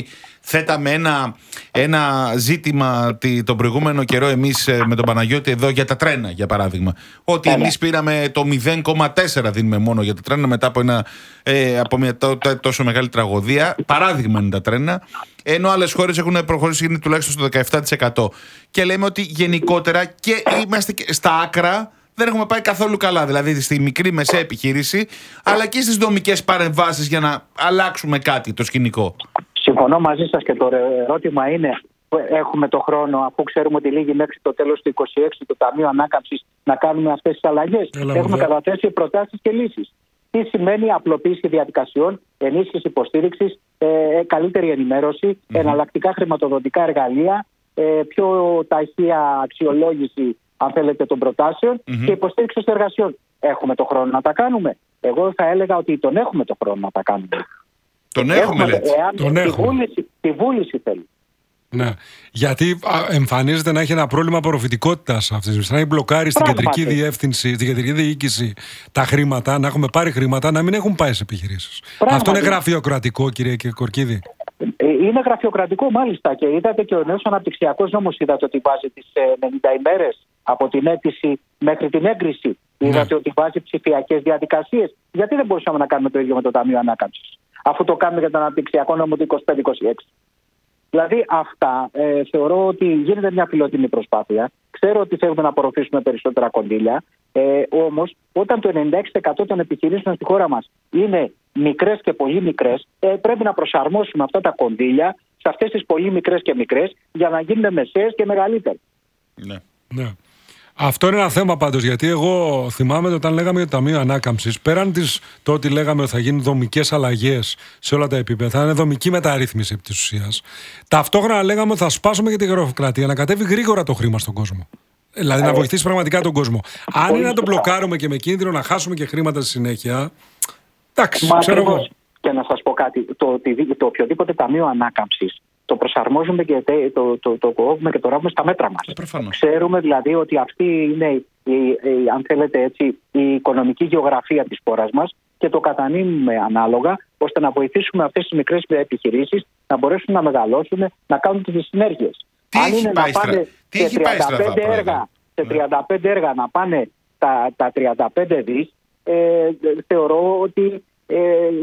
θέταμε ένα, ένα ζήτημα τον προηγούμενο καιρό εμείς με τον Παναγιώτη εδώ για τα τρένα, για παράδειγμα. Ότι ναι, ναι. εμείς πήραμε το μηδέν κόμμα τέσσερα δίνουμε μόνο για τα τρένα μετά από, ένα, ε, από μια τόσο μεγάλη τραγωδία. Παράδειγμα είναι τα τρένα. Ενώ άλλες χώρες έχουν προχωρήσει είναι τουλάχιστον στο δεκαεπτά τοις εκατό. Και λέμε ότι γενικότερα και είμαστε στα άκρα. Δεν έχουμε πάει καθόλου καλά, δηλαδή στη μικρή μεσαία επιχείρηση, αλλά και στις δομικές παρεμβάσεις για να αλλάξουμε κάτι το σκηνικό. Συμφωνώ μαζί σας και το ερώτημα είναι, έχουμε το χρόνο, αφού ξέρουμε ότι λήγει μέχρι το τέλος του είκοσι έξι το Ταμείο Ανάκαμψης, να κάνουμε αυτές τις αλλαγές. Έλα, έχουμε βέβαια. καταθέσει προτάσεις και λύσεις. Τι σημαίνει απλοποίηση διαδικασιών, ενίσχυση υποστήριξης, ε, καλύτερη ενημέρωση, mm-hmm. εναλλακτικά χρηματοδοτικά εργαλεία, ε, πιο ταχεία αξιολόγηση, αν θέλετε, των προτάσεων mm-hmm. και υποστήριξη των εργασιών. Έχουμε το χρόνο να τα κάνουμε. Εγώ θα έλεγα ότι τον έχουμε το χρόνο να τα κάνουμε. Τον έχουμε, λέτε. Εάν Τον τη, έχουμε. Βούληση, τη βούληση θέλει. Ναι. Γιατί α, εμφανίζεται να έχει ένα πρόβλημα απορροφητικότητα αυτή τη στιγμή. Να έχει μπλοκάρει στην Πράγματι. κεντρική διεύθυνση, στην κεντρική διοίκηση τα χρήματα, να έχουμε πάρει χρήματα, να μην έχουν πάει σε επιχειρήσεις. Αυτό είναι γραφειοκρατικό, κύριε Κορκίδη. Είναι γραφειοκρατικό μάλιστα και είδατε και ο νέος αναπτυξιακός νόμος είδατε ότι βάζει τις ενενήντα ημέρες από την αίτηση μέχρι την έγκριση. Ναι. Είδατε ότι βάζει ψηφιακές διαδικασίες. Γιατί δεν μπορούσαμε να κάνουμε το ίδιο με το Ταμείο Ανάκαμψης, αφού το κάνουμε για τον αναπτυξιακό νόμο του είκοσι πέντε είκοσι έξι. Δηλαδή αυτά ε, θεωρώ ότι γίνεται μια φιλότιμη προσπάθεια. Ξέρω ότι θέλουμε να απορροφήσουμε περισσότερα κονδύλια. Ε, όμως, όταν το ενενήντα έξι τοις εκατό των επιχειρήσεων στη χώρα μας είναι μικρές και πολύ μικρές, ε, πρέπει να προσαρμόσουμε αυτά τα κονδύλια σε αυτές τις πολύ μικρές και μικρές για να γίνουν μεσαίες και μεγαλύτερες. Ναι. Ναι. Αυτό είναι ένα θέμα πάντως, γιατί εγώ θυμάμαι όταν λέγαμε για το Ταμείο Ανάκαμψης, πέραν της το ότι λέγαμε ότι θα γίνουν δομικές αλλαγές σε όλα τα επίπεδα, θα είναι δομική μεταρρύθμιση επί της ουσίας. Ταυτόχρονα λέγαμε ότι θα σπάσουμε και τη γραφειοκρατία, να κατέβει γρήγορα το χρήμα στον κόσμο. Δηλαδή να βοηθήσει πραγματικά τον κόσμο. Αν είναι να τον μπλοκάρουμε και με κίνδυνο να χάσουμε και χρήματα στη συνέχεια. Εντάξει, Μα ξέρω εγώ. ακριβώς. Και να σας πω κάτι, το, το, το οποιοδήποτε Ταμείο Ανάκαμψης το προσαρμόζουμε και το, το, το, το κόβουμε και το ράβουμε στα μέτρα μας. Ε, προφανώς. Ξέρουμε δηλαδή ότι αυτή είναι, η, η, η, αν θέλετε έτσι, η οικονομική γεωγραφία της χώρας μας και το κατανείμουμε ανάλογα ώστε να βοηθήσουμε αυτές τις μικρές επιχειρήσεις να μπορέσουν να μεγαλώσουν, να κάνουν τις συνέργειες. Τι Αν έχει είναι πάει να πάνε στρα- τι σε έχει πάει τριάντα πέντε στραβά, έργα, σε Ναι. τριάντα πέντε έργα να πάνε τα, τα τριάντα πέντε δις, ε, θεωρώ ότι ε,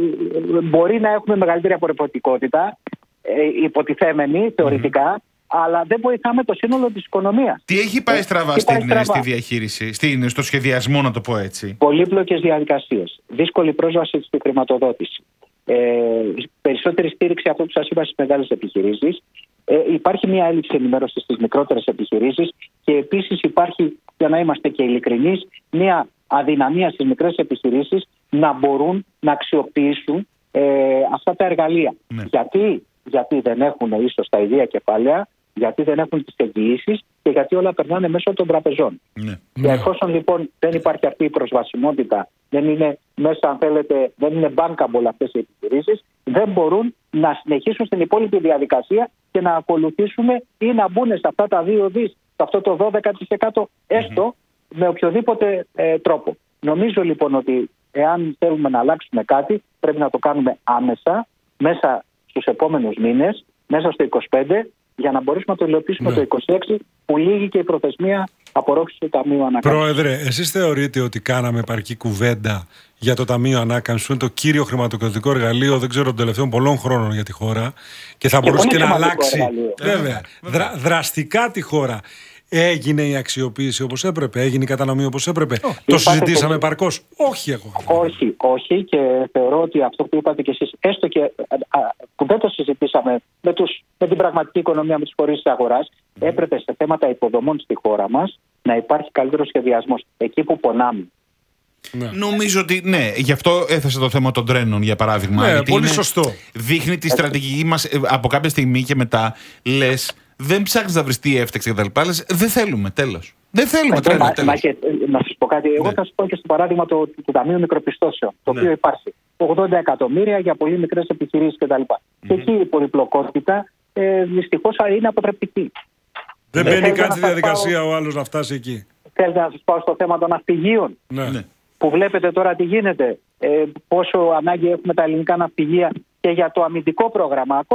μπορεί να έχουμε μεγαλύτερη απορροφητικότητα, ε, υποτιθέμενη θεωρητικά, αλλά δεν βοηθάμε το σύνολο της οικονομίας. Τι έχει πάει στραβά Τι πάει στην, στραβά? στη διαχείριση, στην, στο σχεδιασμό, να το πω έτσι. Πολύπλοκες διαδικασίες, δύσκολη πρόσβαση στη χρηματοδότηση, ε, περισσότερη στήριξη αυτό που σας είπα στις μεγάλες επιχειρήσεις, ε, υπάρχει μια έλλειψη ενημέρωσης στις μικρότερες επιχειρήσεις και επίσης υπάρχει, για να είμαστε και ειλικρινείς, μια αδυναμία στις μικρές επιχειρήσεις να μπορούν να αξιοποιήσουν ε, αυτά τα εργαλεία. Ναι. Γιατί, γιατί δεν έχουν ίσως τα ιδία κεφάλαια, γιατί δεν έχουν τις εγγυήσεις και γιατί όλα περνάνε μέσω των τραπεζών. Ναι. Και εφόσον λοιπόν δεν υπάρχει αυτή η προσβασιμότητα, δεν είναι μέσα, αν θέλετε, δεν είναι bankable αυτές οι επιχειρήσεις, δεν μπορούν να συνεχίσουν στην υπόλοιπη διαδικασία και να ακολουθήσουν ή να μπουν σε αυτά τα δύο δις, σε αυτό το δώδεκα τοις εκατό έστω mm-hmm. με οποιοδήποτε ε, τρόπο. Νομίζω λοιπόν ότι εάν θέλουμε να αλλάξουμε κάτι, πρέπει να το κάνουμε άμεσα, μέσα στους επόμενους μήνες, μέσα στο είκοσι πέντε, για να μπορέσουμε να το υλοποιήσουμε Ναι. το είκοσι έξι, που λύγει και η προθεσμία απορρόφησης του Ταμείου Ανάκαμψης. Πρόεδρε, εσείς θεωρείτε ότι κάναμε επαρκή κουβέντα για το Ταμείο Ανάκαμψης, που είναι το κύριο χρηματοδοτικό εργαλείο, δεν ξέρω, των τελευταίων πολλών χρόνων για τη χώρα και θα Και μπορούσε και πολύ να σημαντικό αλλάξει εργαλείο. βέβαια, δρα, δραστικά τη χώρα. Έγινε η αξιοποίηση όπως έπρεπε, έγινε η κατανομή όπως έπρεπε. Το Είπατε συζητήσαμε πολύ- επαρκώς. Όχι, έχω. Όχι, όχι, και θεωρώ ότι αυτό που είπατε κι εσείς, έστω και α, α, που δεν το συζητήσαμε με, τους, με την πραγματική οικονομία, με τις φορείς της αγοράς, έπρεπε σε θέματα υποδομών στη χώρα μας να υπάρχει καλύτερος σχεδιασμός. Εκεί που πονάμε. Ναι. Νομίζω ότι ναι, γι' αυτό έθεσα το θέμα των τρένων για παράδειγμα. Ναι, γιατί πολύ είναι- σωστό. Δείχνει τη στρατηγική μας ε, από κάποια στιγμή και μετά. Λες, δεν ψάχνεις να βρεις τι έφταξε και τα λοιπά. Λες, δεν θέλουμε, τέλος. Δεν θέλουμε Ε, τρένα, μα- τέλος. μα και, ε, να σας πω κάτι. Εγώ Ναι. θα σας πω και στο παράδειγμα του, του Ταμείου Μικροπιστώσεων, το Ναι. οποίο υπάρχει. ογδόντα εκατομμύρια για πολύ μικρές επιχειρήσεις κτλ. Και εκεί η πολυπλοκότητα ε, δυστυχώς είναι αποτρεπτική. Δεν Ναι. μπαίνει Θέλω καν να στη σας διαδικασία ο άλλος να φτάσει εκεί. Θέλετε να σας πάω στο θέμα των ναυπηγείων, Ναι. Ναι. που βλέπετε τώρα τι γίνεται, ε, πόσο ανάγκη έχουμε τα ελληνικά ναυπηγεία και για το αμυντικό πρόγραμμα ακόμα.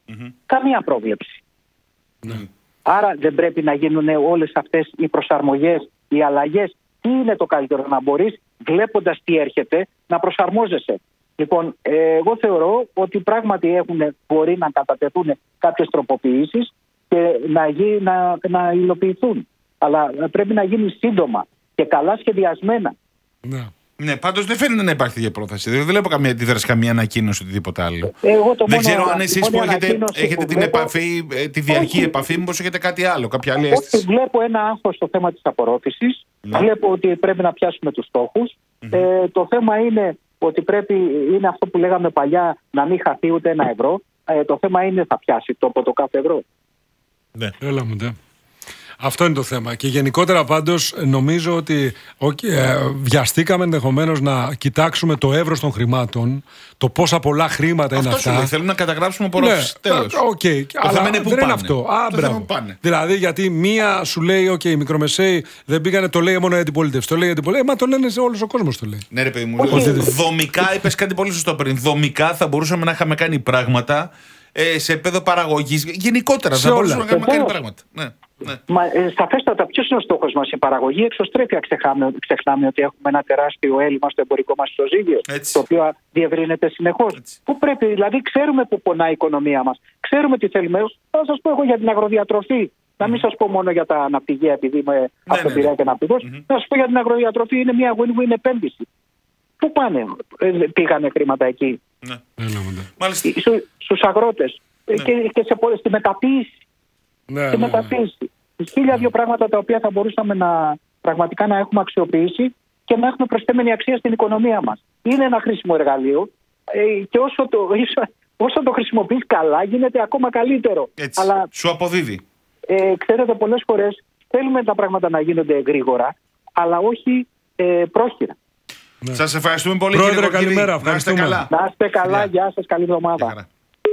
Καμία πρόβλεψη. Ναι. Άρα δεν πρέπει να γίνουν όλες αυτές οι προσαρμογές, οι αλλαγές. Τι είναι το καλύτερο? Να μπορείς, βλέποντας τι έρχεται, να προσαρμόζεσαι. Λοιπόν, ε, εγώ θεωρώ ότι πράγματι έχουν, μπορεί να κατατεθούν κάποιες τροποποιήσεις και να, γι, να, να υλοποιηθούν. Αλλά πρέπει να γίνει σύντομα και καλά σχεδιασμένα. Ναι. Ναι, πάντως δεν φαίνεται να υπάρχει τέτοια πρόθεση. Δεν βλέπω καμία αντίδραση, καμία ανακοίνωση, οτιδήποτε άλλο. Εγώ το δεν μόνο, ξέρω αν εσείς που έχετε, έχετε που την βλέπω, επαφή, τη διαρκή όχι, επαφή, μήπως έχετε κάτι άλλο, κάποια άλλη όχι, αίσθηση. βλέπω ένα άγχος στο θέμα της απορρόφησης. Ναι. Βλέπω ότι πρέπει να πιάσουμε τους στόχους. Mm-hmm. Ε, το θέμα είναι ότι πρέπει, είναι αυτό που λέγαμε παλιά, να μην χαθεί ούτε ένα ευρώ. Ε, το θέμα είναι θα πιάσει το από το κάθε ευρώ. Ναι. Έλα μου, ναι. Αυτό είναι το θέμα. Και γενικότερα πάντως νομίζω ότι okay, ε, βιαστήκαμε ενδεχομένως να κοιτάξουμε το εύρος των χρημάτων, το πόσα πολλά χρήματα είναι Αυτό αυτά. σου λέει, θέλουν να καταγράψουμε απορρόφηση. Ναι, Τέλος. okay, Το αλλά θέμα είναι πού δεν πάνε. είναι αυτό. Α, Το μπράβο. θέμα πάνε. Δηλαδή, γιατί μία σου λέει, OK, οι μικρομεσαίοι δεν πήγανε, το λέει μόνο για την πολίτευση. Το λέει για την πολίτευση. Μα το λένε σε όλος ο κόσμος το λέει. Ναι, ρε παιδί μου. Όχι. Δομικά είπες κάτι πολύ σωστό πριν. Δομικά θα μπορούσαμε να είχαμε κάνει πράγματα ε, σε επίπεδο παραγωγής. Γενικότερα Σε θα όλα. μπορούσαμε να είχαμε κάνει Βεβαίως. πράγματα. Ναι. Ναι. Μα, ε, σαφέστατα, ποιος είναι ο στόχος μας? Η παραγωγή. Εξωστρέφεια. Ξεχνάμε, ξεχνάμε ότι έχουμε ένα τεράστιο έλλειμμα στο εμπορικό μας ισοζύγιο, Έτσι. το οποίο διευρύνεται συνεχώς. Έτσι. Πού πρέπει, δηλαδή, ξέρουμε πού πονάει η οικονομία μας. Ξέρουμε τι θέλουμε. Θα σας πω εγώ για την αγροδιατροφή. Να μην σας πω μόνο για τα ναυπηγεία, επειδή είμαι αυτοπειρά ναι. και ναυπηγός. Να σας πω για την αγροδιατροφή. Είναι μια win-win επένδυση. Πού πάνε, ε, πήγανε χρήματα εκεί? Ναι. Έλα μου, ναι. Μάλιστα. Στου, στους αγρότες ε, και, και σε πολλές, στη μεταποίηση. Ναι, Στη ναι, ναι. μεταποίηση. Χίλια δύο πράγματα τα οποία θα μπορούσαμε να πραγματικά να έχουμε αξιοποιήσει και να έχουμε προσθέμενη αξία στην οικονομία μας. Είναι ένα χρήσιμο εργαλείο ε, και όσο το, όσο το χρησιμοποιείς καλά γίνεται ακόμα καλύτερο. Έτσι. Αλλά Σου αποδίδει. ε, ξέρετε, πολλές φορές θέλουμε τα πράγματα να γίνονται γρήγορα, αλλά όχι ε, πρόχειρα. Σας ευχαριστούμε πολύ, Πρόεδρε, κύριε Κοκκίνη. καλημέρα. Να είστε Ευχαριστούμε. καλά. Να είστε καλά, Φιλιά. γεια σας, καλή εβδομάδα. Γεια χαρά.